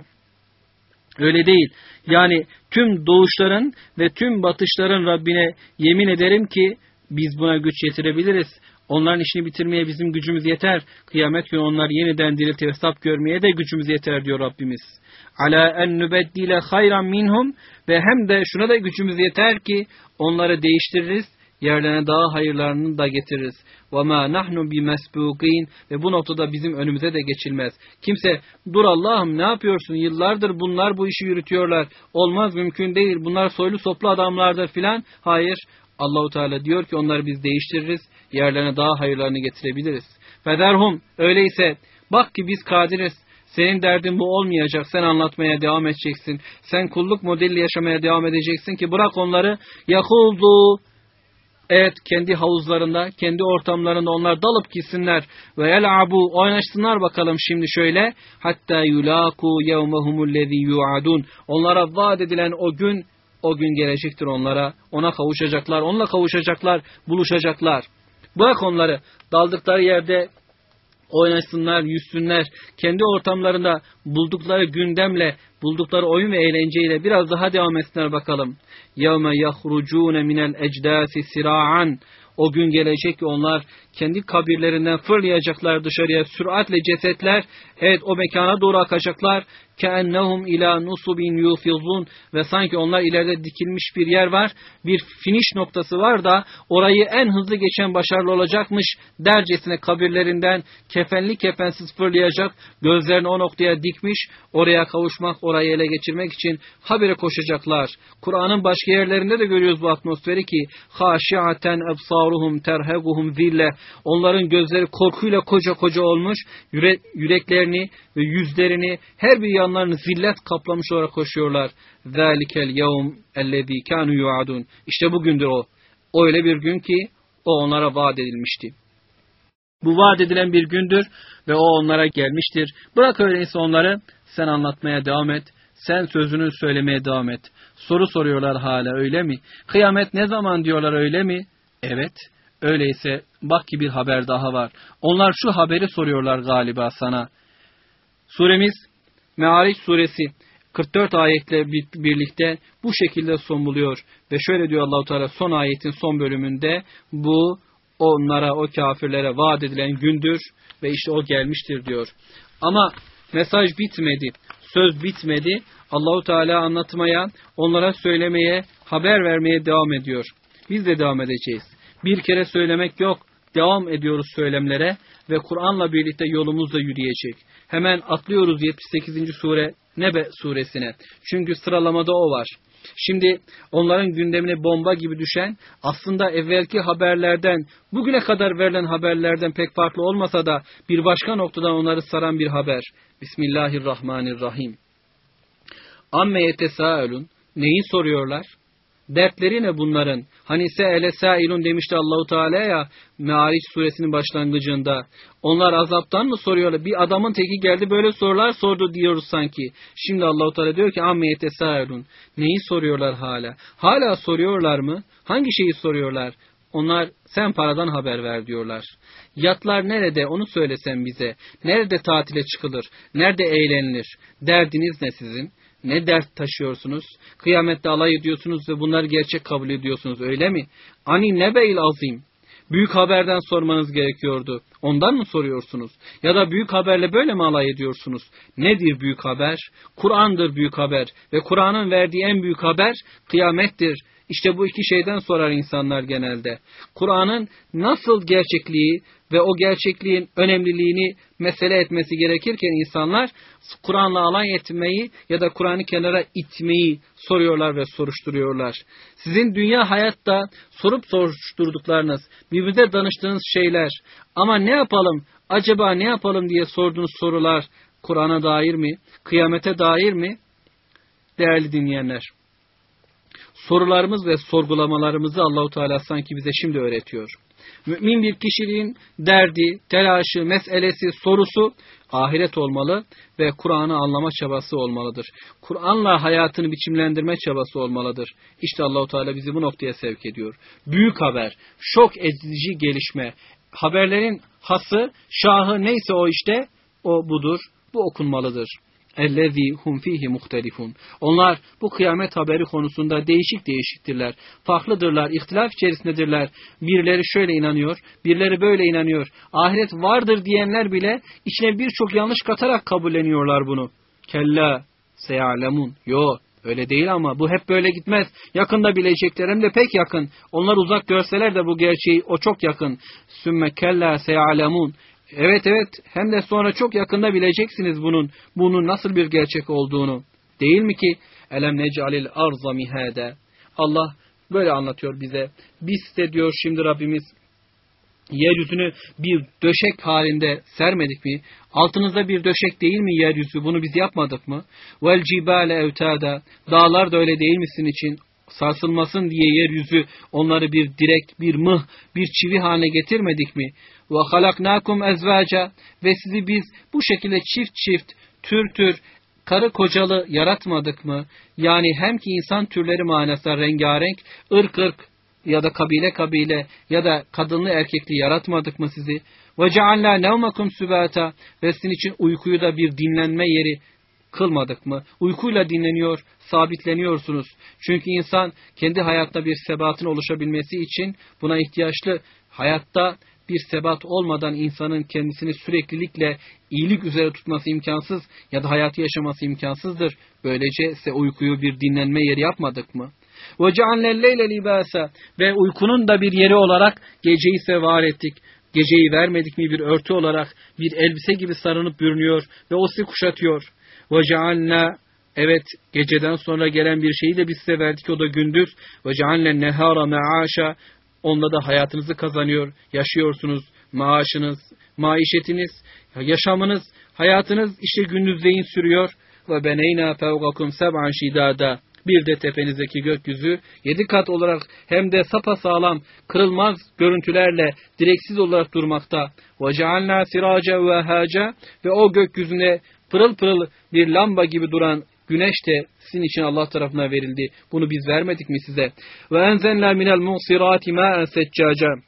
Öyle değil. Yani tüm doğuşların ve tüm batışların Rabbine yemin ederim ki biz buna güç yetirebiliriz. Onların işini bitirmeye bizim gücümüz yeter. Kıyamet günü onlar yeniden dirilip hesap görmeye de gücümüz yeter diyor Rabbimiz. Ala en nubeddile hayran minhum, ve hem de şuna da gücümüz yeter ki onları değiştiririz, yerlerine daha hayırlarını da getiririz. وَمَا نَحْنُ بِمَسْبُوقِينَ, ve bu noktada bizim önümüze de geçilmez. Kimse dur Allah'ım ne yapıyorsun, yıllardır bunlar bu işi yürütüyorlar, olmaz, mümkün değil, bunlar soylu soplu adamlardır filan. Hayır, Allahu Teala diyor ki onları biz değiştiririz, yerlerine daha hayırlarını getirebiliriz. Federhum, öyleyse bak ki biz kadiriz. Senin derdin bu olmayacak. Sen anlatmaya devam edeceksin. Sen kulluk modeli yaşamaya devam edeceksin ki bırak onları yakuldu. Evet, kendi havuzlarında, kendi ortamlarında onlar dalıp gitsinler. Ve yel'abu, oynaşsınlar bakalım şimdi şöyle. Hatta yulaku yevmehumullezî yu'adun. Onlara vaat edilen o gün gelecektir onlara. Ona kavuşacaklar, onunla kavuşacaklar, buluşacaklar. Bırak onları daldıkları yerde oynaşsınlar, yüzsünler. Kendi ortamlarında buldukları gündemle, buldukları oyun ve eğlenceyle biraz daha devam etsinler bakalım. يَوْمَ يَخْرُجُونَ مِنَ الْاَجْدَاسِ سِرَاعًا. O gün gelecek ki onlar kendi kabirlerinden fırlayacaklar dışarıya, süratle cesetler, evet o mekana doğru akacaklar. كَأَنَّهُمْ اِلَى نُصُبٍ يُوفِضُونَ. Ve sanki onlar ileride dikilmiş bir yer var, bir finish noktası var da orayı en hızlı geçen başarılı olacakmış dercesine kabirlerinden kefenli kefensiz fırlayacak, gözlerini o noktaya dikmiş, oraya kavuşmak, orayı ele geçirmek için habire koşacaklar. Kur'an'ın başka yerlerinde de görüyoruz bu atmosferi ki خَاشِعَةً اَبْصَارُهُمْ تَرْهَقُهُمْ ذِلَّةً. Onların gözleri korkuyla koca koca olmuş, yüreklerini ve yüzlerini, her bir yanlarını zillet kaplamış olarak koşuyorlar. ذَٰلِكَ الْيَوْمِ الَّذ۪ي كَانُوا يُعَدُونَ. İşte bugündür o. Öyle bir gün ki o onlara vaat edilmişti. Bu vaat edilen bir gündür ve o onlara gelmiştir. Bırak öyleyse onları, sen anlatmaya devam et. Sen sözünü söylemeye devam et. Soru soruyorlar hala, öyle mi? Kıyamet ne zaman diyorlar, öyle mi? Evet. Öyleyse bak ki bir haber daha var. Onlar şu haberi soruyorlar galiba sana. Suremiz Me'ariç suresi 44 ayetle birlikte bu şekilde son buluyor. Ve şöyle diyor Allahu Teala son ayetin son bölümünde, bu onlara, o kafirlere vaat edilen gündür ve işte o gelmiştir diyor. Ama mesaj bitmedi. Söz bitmedi. Allahu Teala anlatmaya, onlara söylemeye, haber vermeye devam ediyor. Biz de devam edeceğiz. Bir kere söylemek yok. Devam ediyoruz söylemlere ve Kur'an'la birlikte yolumuz da yürüyecek. Hemen atlıyoruz 78. sure Nebe suresine. Çünkü sıralamada o var. Şimdi onların gündemine bomba gibi düşen, aslında evvelki haberlerden, bugüne kadar verilen haberlerden pek farklı olmasa da bir başka noktadan onları saran bir haber. Bismillahirrahmanirrahim. Amme yetesâelûn. Neyi soruyorlar? Dertleri ne bunların? Hani se'ele sâilun demişti Allahu Teala ya Me'ariç suresinin başlangıcında. Onlar azaptan mı soruyorlar? Bir adamın teki geldi böyle sorular sordu diyoruz sanki. Şimdi Allahu Teala diyor ki amme yetesâilun. Neyi soruyorlar hala? Hala soruyorlar mı? Hangi şeyi soruyorlar? Onlar sen paradan haber ver diyorlar. Yatlar nerede onu söylesen bize. Nerede tatile çıkılır? Nerede eğlenilir? Derdiniz ne sizin? Ne dert taşıyorsunuz? Kıyamette alay ediyorsunuz ve bunları gerçek kabul ediyorsunuz öyle mi? Ani nebe'il azim. Büyük haberden sormanız gerekiyordu. Ondan mı soruyorsunuz? Ya da büyük haberle böyle mi alay ediyorsunuz? Nedir büyük haber? Kur'an'dır büyük haber. Ve Kur'an'ın verdiği en büyük haber kıyamettir. İşte bu iki şeyden sorar insanlar genelde. Kur'an'ın nasıl gerçekliği ve o gerçekliğin önemliliğini mesele etmesi gerekirken insanlar Kur'an'la alay etmeyi ya da Kur'an'ı kenara itmeyi soruyorlar ve soruşturuyorlar. Sizin dünya hayatta sorup soruşturduklarınız, birbirine danıştığınız şeyler ama ne yapalım, acaba ne yapalım diye sorduğunuz sorular Kur'an'a dair mi, kıyamete dair mi? Değerli dinleyenler, sorularımız ve sorgulamalarımızı Allahu Teala sanki bize şimdi öğretiyor. Mümin bir kişiliğin derdi, telaşı, meselesi, sorusu ahiret olmalı ve Kur'an'ı anlama çabası olmalıdır. Kur'an'la hayatını biçimlendirme çabası olmalıdır. İşte Allahu Teala bizi bu noktaya sevk ediyor. Büyük haber, şok edici gelişme, haberlerin hası, şahı neyse o işte o budur. Bu okunmalıdır. اَلَّذ۪ي هُمْ ف۪يهِ مُخْتَلِفُونَ. Onlar bu kıyamet haberi konusunda değişiktirler. Farklıdırlar, ihtilaf içerisindedirler. Birileri şöyle inanıyor, birileri böyle inanıyor. Ahiret vardır diyenler bile içine birçok yanlış katarak kabulleniyorlar bunu. Kella seyalemun. Yo, öyle değil ama bu hep böyle gitmez. Yakında bilecekler hem de pek yakın. Onlar uzak görseler de bu gerçeği o çok yakın. Sümme kella seyalemun. Evet hem de sonra çok yakında bileceksiniz bunun nasıl bir gerçek olduğunu. Değil mi ki? Elem nec'alil arza mihade. Allah böyle anlatıyor bize. Biz de diyor şimdi Rabbimiz yeryüzünü bir döşek halinde sermedik mi? Altınızda bir döşek değil mi yeryüzü? Bunu biz yapmadık mı? Vel cibale evtada. Dağlar da öyle değil mi sizin için? Sarsılmasın diye yeryüzü onları bir direk, bir mıh, bir çivi haline getirmedik mi? Ve halaknakum ezvaca. Ve sizi biz bu şekilde çift, tür, karı kocalı yaratmadık mı? Yani hem ki insan türleri manasında rengarenk, ırk ya da kabile ya da kadınlı erkekli yaratmadık mı sizi? Ve cealna nevmakum sübata. Ve sizin için uykuyu da bir dinlenme yeri kılmadık mı? Uykuyla dinleniyor, sabitleniyorsunuz. Çünkü insan kendi hayatta bir sebatın oluşabilmesi için buna ihtiyaçlı. Hayatta bir sebat olmadan insanın kendisini süreklilikle iyilik üzere tutması imkansız ya da hayatı yaşaması imkansızdır. Böylece ise uykuyu bir dinlenme yeri yapmadık mı? وَجَعَلْنَا اللَّيْلَ لِبَاسًا. Ve uykunun da bir yeri olarak geceyi ise var ettik. Geceyi vermedik mi bir örtü olarak, bir elbise gibi sarınıp bürünüyor ve o sizi kuşatıyor. وَجَعَلْنَا. Evet, geceden sonra gelen bir şeyi de biz size verdik, o da gündüz. وَجَعَلْنَا النَّهَارَ مَعَاشًا. Onunla da hayatınızı kazanıyor, yaşıyorsunuz, maaşınız, maişetiniz, yaşamınız, hayatınız işte gündüzleyin sürüyor. وَبَنَيْنَا فَوْقَكُمْ سَبْعًا شِدَادًا. Bir de tepenizdeki gökyüzü 7 kat olarak hem de sapasağlam, kırılmaz görüntülerle direksiz olarak durmakta. وَجَعَلْنَا سِرَاجًا وَهَاجًا. Ve o gökyüzüne pırıl pırıl bir lamba gibi duran güneş de sizin için Allah tarafından verildi. Bunu biz vermedik mi size? وَاَنْزَلْنَا مِنَ الْمُنْصِرَاتِ مَاءً سَجَّاجًا.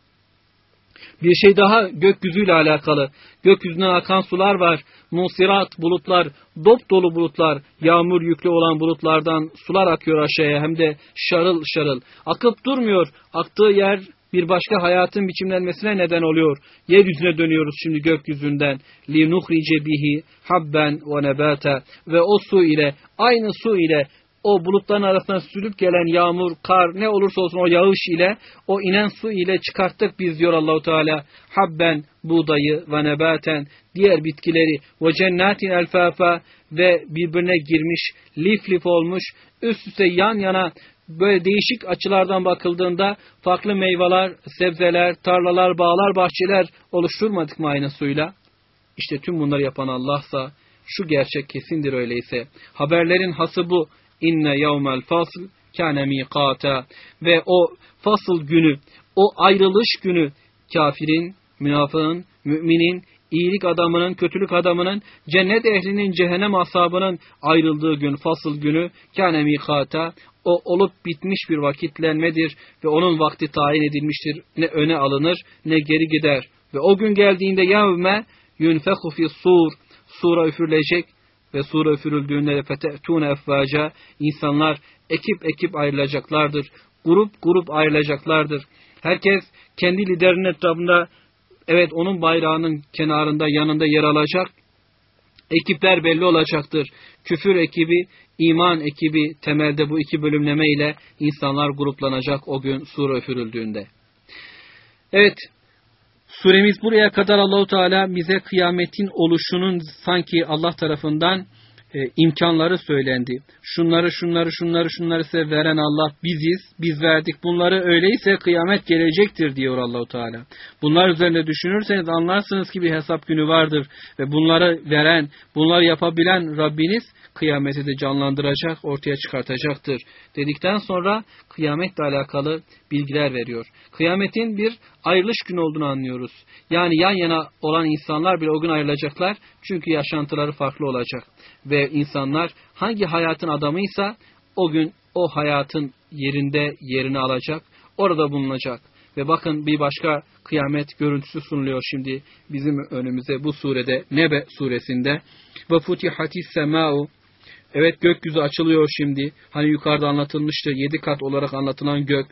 Bir şey daha gökyüzüyle alakalı. Gökyüzünden akan sular var. Musirat, bulutlar, dop dolu bulutlar, yağmur yüklü olan bulutlardan sular akıyor aşağıya hem de şarıl şarıl. Akıp durmuyor. Aktığı yer bir başka hayatın biçimlenmesine neden oluyor. Yeryüzüne dönüyoruz şimdi gökyüzünden. لِنُخْرِجَ بِهِ حَبًّا وَنَبَاتًا. Ve o su ile, aynı su ile, o bulutların arasından sürüp gelen yağmur, kar ne olursa olsun o yağış ile, o inen su ile çıkarttık biz diyor Allahu Teala. Habben, buğdayı ve nebaten, diğer bitkileri ve cennetin elfafa ve birbirine girmiş, lif olmuş, üst üste yan yana böyle değişik açılardan bakıldığında farklı meyveler, sebzeler, tarlalar, bağlar, bahçeler oluşturmadık mı aynı suyla? İşte tüm bunları yapan Allah'sa şu gerçek kesindir öyleyse. Haberlerin hası bu. İnne yevmel fasl kâne mîkâta. Ve o fasıl günü, o ayrılış günü kafirin, münafığın, müminin, iyilik adamının, kötülük adamının, cennet ehlinin, cehennem ashabının ayrıldığı gün, fasıl günü kâne mîkâta. O olup bitmiş bir vakitlenmedir ve onun vakti tayin edilmiştir. Ne öne alınır ne geri gider. Ve o gün geldiğinde yevme yunfehu fis-sur, sura üfürülecek ve sura üfürüldüğünde de fete'tûne effâca, insanlar ekip ekip ayrılacaklardır. Grup grup ayrılacaklardır. Herkes kendi liderinin etrafında, evet, onun bayrağının kenarında, yanında yer alacak. Ekipler belli olacaktır. Küfür ekibi, iman ekibi, temelde bu iki bölümleme ile insanlar gruplanacak o gün sure üfürüldüğünde. Evet, suremiz buraya kadar Allahu Teala bize kıyametin oluşunun sanki Allah tarafından imkanları söylendi. Şunları size veren Allah biziz, biz verdik bunları, öyleyse kıyamet gelecektir diyor Allahu Teala. Bunlar üzerinde düşünürseniz anlarsınız ki bir hesap günü vardır ve bunları veren, bunları yapabilen Rabbiniz kıyameti de canlandıracak, ortaya çıkartacaktır dedikten sonra kıyametle alakalı bilgiler veriyor. Kıyametin bir ayrılış günü olduğunu anlıyoruz. Yani yan yana olan insanlar bile o gün ayrılacaklar. Çünkü yaşantıları farklı olacak. Ve insanlar hangi hayatın adamıysa o gün o hayatın yerinde yerini alacak. Orada bulunacak. Ve bakın bir başka kıyamet görüntüsü sunuluyor şimdi bizim önümüze bu surede, Nebe suresinde. Ve futihatis semâ'u. Evet, gökyüzü açılıyor şimdi. Hani yukarıda anlatılmıştı, 7 kat olarak anlatılan gök.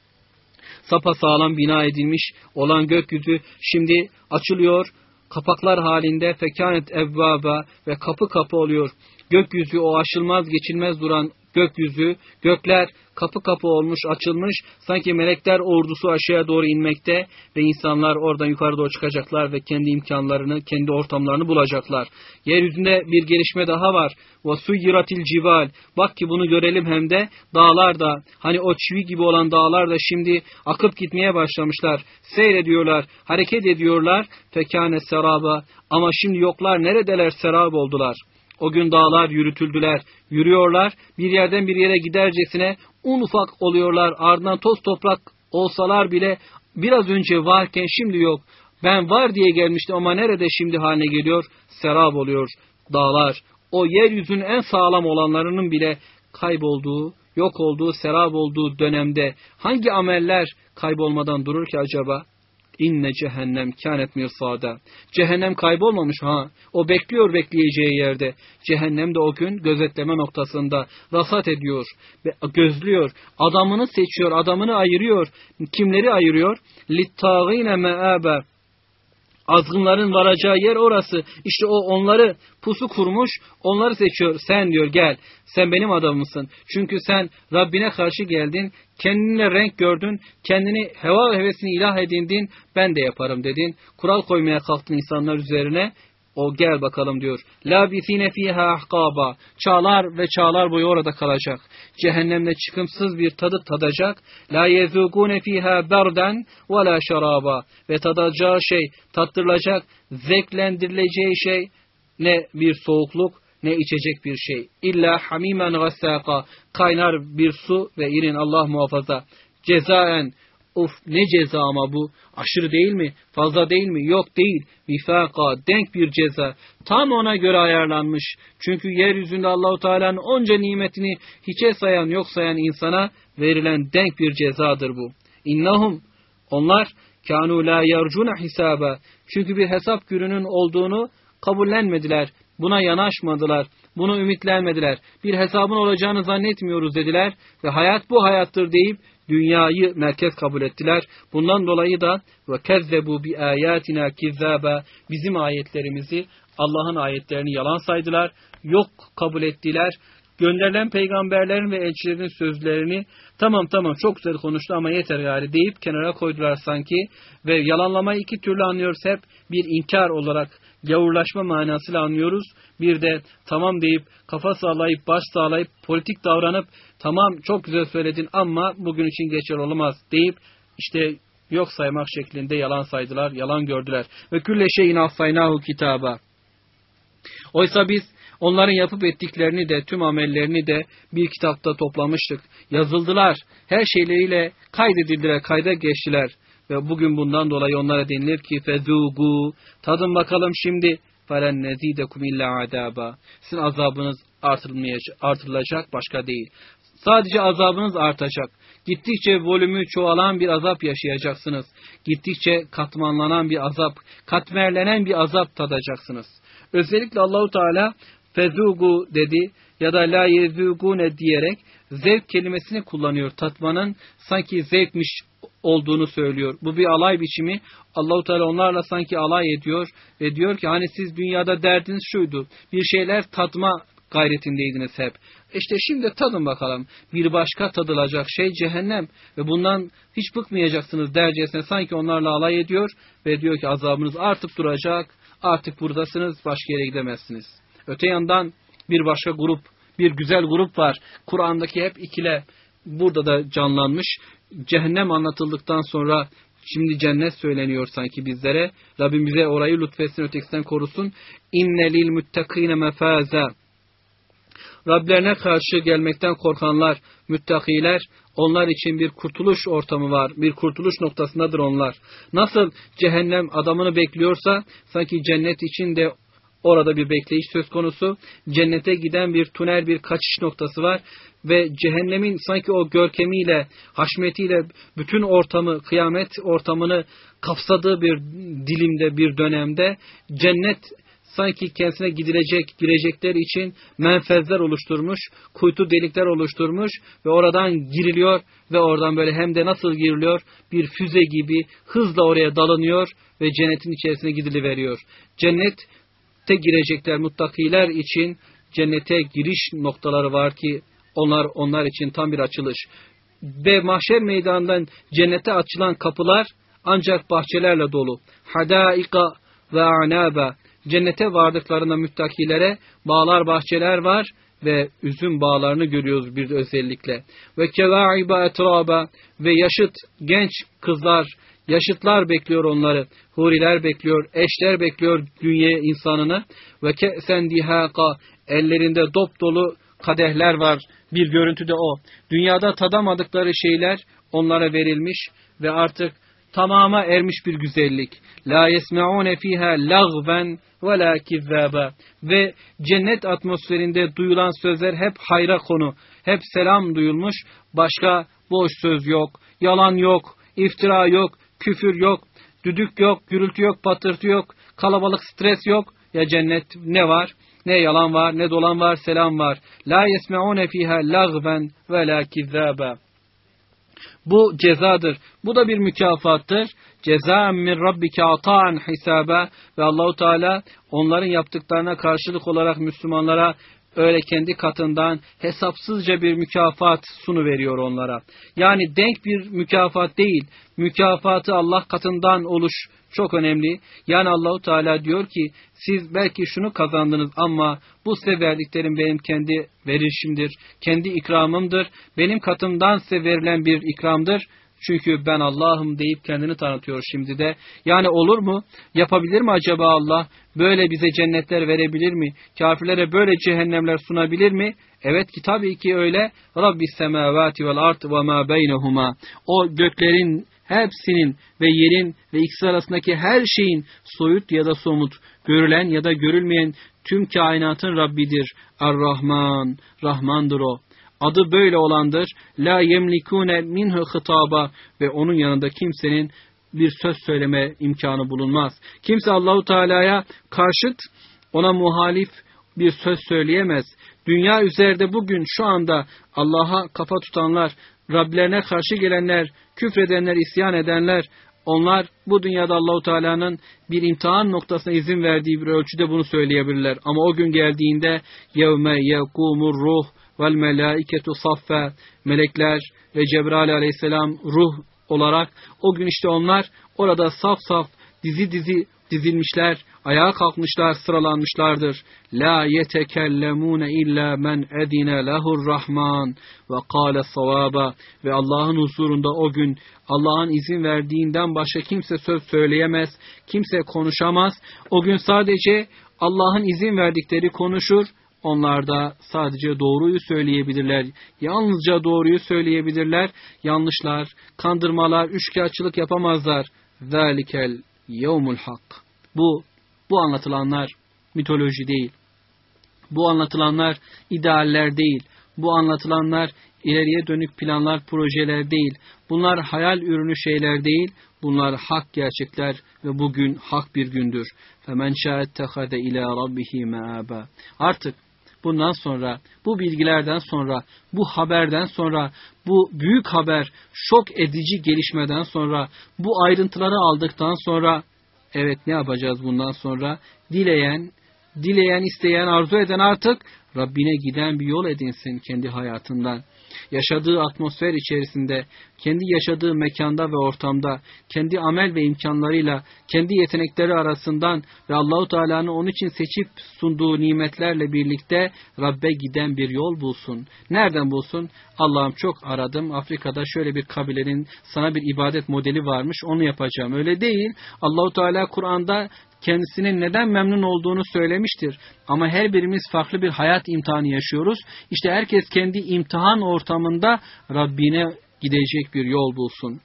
Sapasağlam bina edilmiş olan gökyüzü şimdi açılıyor. Kapaklar halinde fekânet evvâba ve kapı kapı oluyor. Gökyüzü, o aşılmaz geçilmez duran gökyüzü, gökler kapı kapı olmuş, açılmış. Sanki melekler ordusu aşağıya doğru inmekte ve insanlar oradan yukarı doğru çıkacaklar ve kendi imkanlarını, kendi ortamlarını bulacaklar. Yeryüzünde bir gelişme daha var. وَسُيِّرَتِ الْجِبَالِ. Bak ki bunu görelim, hem de dağlar da, hani o çivi gibi olan dağlar da şimdi akıp gitmeye başlamışlar. Seyrediyorlar, hareket ediyorlar. فَكَانَ seraba. Ama şimdi yoklar, neredeler, serab oldular. O gün dağlar yürütüldüler, yürüyorlar, bir yerden bir yere gidercesine un ufak oluyorlar, ardından toz toprak olsalar bile biraz önce varken şimdi yok. Ben var diye gelmiştim ama nerede şimdi haline geliyor? Serab oluyor dağlar. O yeryüzünün en sağlam olanlarının bile kaybolduğu, yok olduğu, serab olduğu dönemde hangi ameller kaybolmadan durur ki acaba? İnne cehennem kânet mirsâda. Cehennem kaybolmamış ha. O bekliyor bekleyeceği yerde. Cehennem de o gün gözetleme noktasında rasat ediyor ve gözlüyor. Adamını seçiyor, adamını ayırıyor. Kimleri ayırıyor? Littâgîne meâbe. Azgınların varacağı yer orası. İşte o onları pusu kurmuş, onları seçiyor. Sen diyor, gel, sen benim adamımsın. Çünkü sen Rabbine karşı geldin, kendine renk gördün, kendini heva ve hevesini ilah edindin, ben de yaparım dedin. Kural koymaya kalktın insanlar üzerine. O gel bakalım diyor. Labithine fiha ahqaba. Çağlar ve çağlar boyu orada kalacak. Cehennemde çıkımsız bir tadı tadacak. La yezugune fiha berden ve la şaraba. Ve tadacağı şey, tattırılacak, zevklendirileceği şey ne bir soğukluk ne içecek bir şey. İlla hamimen gassaka. Kaynar bir su ve irin, Allah muhafaza. Cezaen. Of, ne ceza ama bu. Aşırı değil mi? Fazla değil mi? Yok, değil. Vifaka, denk bir ceza. Tam ona göre ayarlanmış. Çünkü yeryüzünde Allahu Teala'nın onca nimetini hiçe sayan, yok sayan insana verilen denk bir cezadır bu. İnnahum, onlar kânû lâ yercûne hisâbe. Çünkü bir hesap gününün olduğunu kabullenmediler. Buna yanaşmadılar. Bunu ümitlenmediler. Bir hesabın olacağını zannetmiyoruz dediler. Ve hayat bu hayattır deyip dünyayı merkez kabul ettiler. Bundan dolayı da ve kezzebu bi ayatina kizzaba, bizim ayetlerimizi, Allah'ın ayetlerini yalan saydılar, yok kabul ettiler. Gönderilen peygamberlerin ve elçilerin sözlerini tamam çok güzel konuştu ama yeter gari deyip kenara koydular sanki ve yalanlamayı iki türlü anlıyoruz, hep bir inkar olarak, gavurlaşma manasıyla anlıyoruz. Bir de tamam deyip kafa sağlayıp baş sağlayıp politik davranıp tamam çok güzel söyledin ama bugün için geçerli olamaz deyip işte yok saymak şeklinde yalan saydılar, yalan gördüler. Ve külle şeyin ahsaynahu kitaba. Oysa biz Onların yapıp ettiklerini de, tüm amellerini de bir kitapta toplamıştık. Yazıldılar. Her şeyleriyle kaydedildiler, kayda geçtiler. Ve bugün bundan dolayı onlara denilir ki فَذُوقُوا tadın bakalım şimdi فَلَنْ نَزِيدَكُمْ اِلَّا عَذَابًا sizin azabınız artırılacak, başka değil. Sadece azabınız artacak. Gittikçe volümü çoğalan bir azap yaşayacaksınız. Gittikçe katmanlanan bir azap, katmerlenen bir azap tadacaksınız. Özellikle Allahu Teala fezugu dedi ya da la yezugune diyerek zevk kelimesini kullanıyor. Tatmanın sanki zevkmiş olduğunu söylüyor. Bu bir alay biçimi. Allahu Teala onlarla sanki alay ediyor ve diyor ki hani siz dünyada derdiniz şuydu. Bir şeyler tatma gayretindeydiniz hep. İşte şimdi tadın bakalım. Bir başka tadılacak şey cehennem ve bundan hiç bıkmayacaksınız dercesine sanki onlarla alay ediyor ve diyor ki azabınız artıp duracak. Artık buradasınız, başka yere gidemezsiniz. Öte yandan bir başka grup, bir güzel grup var. Kur'an'daki hep ikile burada da canlanmış. Cehennem anlatıldıktan sonra şimdi cennet söyleniyor sanki bizlere. Rabbim bize orayı lütfetsin, ötekisinden korusun. İnne lil muttakine mefaza. Rablerine karşı gelmekten korkanlar, müttakiler, onlar için bir kurtuluş ortamı var. Bir kurtuluş noktasındadır onlar. Nasıl cehennem adamını bekliyorsa sanki cennet için de orada bir bekleyiş söz konusu. Cennete giden bir tünel, bir kaçış noktası var. Ve cehennemin sanki o görkemiyle, haşmetiyle bütün ortamı, kıyamet ortamını kapsadığı bir dilimde, bir dönemde cennet sanki kendisine girecekler için menfezler oluşturmuş, kuytu delikler oluşturmuş ve oradan giriliyor ve oradan böyle hem de nasıl giriliyor? Bir füze gibi hızla oraya dalınıyor ve cennetin içerisine gidiliveriyor. Cennette girecekler muttakiler için cennete giriş noktaları var ki onlar için tam bir açılış. Ve mahşer meydanından cennete açılan kapılar ancak bahçelerle dolu. Hadaika ve anaba. Cennete vardıklarında müttakilere bağlar, bahçeler var ve üzüm bağlarını görüyoruz bir özellikle. Ve kevaiba etraba ve yaşıt genç kızlar, yaşıtlar bekliyor onları. Huriler bekliyor, eşler bekliyor dünya insanını. Ve ke'sen dihaka ellerinde dop dolu kadehler var. Bir görüntü de o. Dünyada tadamadıkları şeyler onlara verilmiş ve artık tamama ermiş bir güzellik. La yesme'une fiha lagven ve la kizzaba. Ve cennet atmosferinde duyulan sözler hep hayra konu. Hep selam duyulmuş. Başka boş söz yok. Yalan yok. İftira yok. Küfür yok. Düdük yok. Gürültü yok. Patırtı yok. Kalabalık stres yok. Ya cennet ne var? Ne yalan var, ne dolan var, selam var. La yesme'une fiha lagven ve la kizzaba. Bu cezadır. Bu da bir mükafattır. Cezâen min rabbike ata'an hisâbe ve Allahu Teala onların yaptıklarına karşılık olarak Müslümanlara öyle kendi katından hesapsızca bir mükafat sunuveriyor onlara. Yani denk bir mükafat değil. Mükafatı Allah katından oluş çok önemli. Yani Allahu Teala diyor ki siz belki şunu kazandınız ama bu size verdiklerim benim kendi verişimdir. Kendi ikramımdır. Benim katımdan size verilen bir ikramdır. Çünkü ben Allah'ım deyip kendini tanıtıyor şimdi de. Yani olur mu? Yapabilir mi acaba Allah? Böyle bize cennetler verebilir mi? Kafirlere böyle cehennemler sunabilir mi? Evet ki tabii ki öyle. Rabbis semavati vel ard ve ma beynehuma. O göklerin hepsinin ve yerin ve ikisi arasındaki her şeyin soyut ya da somut, görülen ya da görülmeyen tüm kainatın Rabbidir. Er-Rahman, Rahmandır o. Adı böyle olandır. La yemlikune minhu hitaba ve onun yanında kimsenin bir söz söyleme imkanı bulunmaz. Kimse Allahu Teala'ya karşıt, ona muhalif bir söz söyleyemez. Dünya üzerinde bugün şu anda Allah'a kafa tutanlar, Rablerine karşı gelenler, küfredenler, isyan edenler, onlar bu dünyada Allahu Teala'nın bir imtihan noktasına izin verdiği bir ölçüde bunu söyleyebilirler. Ama o gün geldiğinde yevme yekumur ruh vel melaiketu saffa, melekler ve Cebrail aleyhisselam ruh olarak o gün işte onlar orada saf saf dizi dizilmişler, ayağa kalkmışlar, sıralanmışlardır. La yetekellemune illa men edine lehur rahman ve kâle savaba ve Allah'ın huzurunda o gün Allah'ın izin verdiğinden başka kimse söz söyleyemez, kimse konuşamaz. O gün sadece Allah'ın izin verdikleri konuşur. Onlar da sadece doğruyu söyleyebilirler. Yalnızca doğruyu söyleyebilirler. Yanlışlar, kandırmalar, üçkağıtçılık yapamazlar. Zalikel yevmul hak. Bu anlatılanlar mitoloji değil. Bu anlatılanlar idealler değil. Bu anlatılanlar ileriye dönük planlar, projeler değil. Bunlar hayal ürünü şeyler değil. Bunlar hak gerçekler ve bugün hak bir gündür. فَمَنْ شَاءَ اتَّخَذَ اِلَى رَبِّهِ مَآبًا. Artık bundan sonra, bu bilgilerden sonra, bu haberden sonra, bu büyük haber, şok edici gelişmeden sonra, bu ayrıntıları aldıktan sonra, evet ne yapacağız bundan sonra? Dileyen, isteyen, arzu eden artık Rabbine giden bir yol edinsin kendi hayatından. Yaşadığı atmosfer içerisinde, kendi yaşadığı mekanda ve ortamda, kendi amel ve imkanlarıyla, kendi yetenekleri arasından ve Allahu Teala'nın onun için seçip sunduğu nimetlerle birlikte Rabbe giden bir yol bulsun. Nereden bulsun? Allah'ım çok aradım. Afrika'da şöyle bir kabilenin sana bir ibadet modeli varmış, onu yapacağım. Öyle değil. Allahu Teala Kur'an'da kendisinin neden memnun olduğunu söylemiştir. Ama her birimiz farklı bir hayat imtihanı yaşıyoruz. İşte herkes kendi imtihan ortamında Rabbine gidecek bir yol bulsun.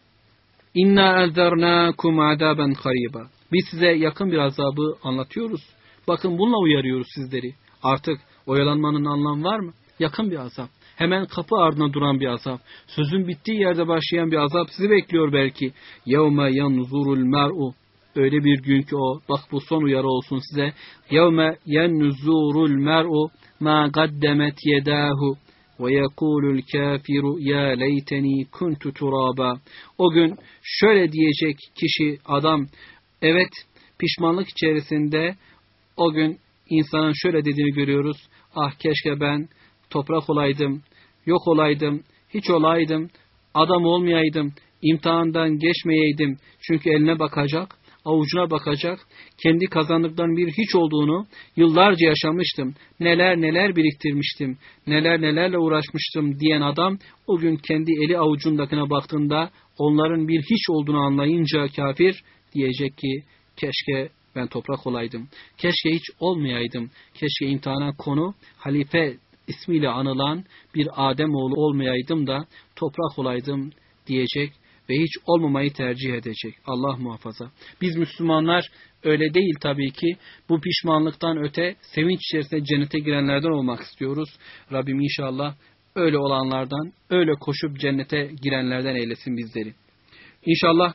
İnna enzernâkum azâben qarîbâ. Biz size yakın bir azabı anlatıyoruz. Bakın bununla uyarıyoruz sizleri. Artık oyalanmanın anlamı var mı? Yakın bir azap. Hemen kapı ardına duran bir azap. Sözün bittiği yerde başlayan bir azap sizi bekliyor belki. يَوْمَ يَنْظُرُ الْمَرْءُ. Öyle bir gün ki o, bak bu son uyarı olsun size. يَوْمَ يَنْظُرُ الْمَرْءُ مَا قَدَّمَتْ يَدَاهُ وَيَقُولُ الْكَافِرُ يَا لَيْتَنِي كُنْتُ تُرَابًا. O gün şöyle diyecek kişi, adam, evet pişmanlık içerisinde o gün insanın şöyle dediğini görüyoruz. Ah keşke ben toprak olaydım, yok olaydım, hiç olaydım, adam olmayaydım, imtihandan geçmeyeydim. Çünkü eline bakacak, avucuna bakacak, kendi kazandıklarının bir hiç olduğunu yıllarca yaşamıştım, neler biriktirmiştim, nelerle uğraşmıştım diyen adam o gün kendi eli avucundakine baktığında onların bir hiç olduğunu anlayınca kafir diyecek ki keşke ben toprak olaydım, keşke hiç olmayaydım, keşke imtihana konu halife ismiyle anılan bir Ademoğlu olmayaydım da toprak olaydım diyecek ve hiç olmamayı tercih edecek. Allah muhafaza. Biz Müslümanlar öyle değil tabii ki. Bu pişmanlıktan öte sevinç içerisinde cennete girenlerden olmak istiyoruz. Rabbim inşallah öyle olanlardan, öyle koşup cennete girenlerden eylesin bizleri. İnşallah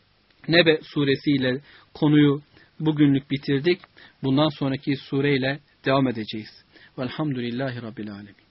Nebe suresiyle konuyu bugünlük bitirdik. Bundan sonraki sureyle devam edeceğiz. Velhamdülillahi Rabbil Alemin.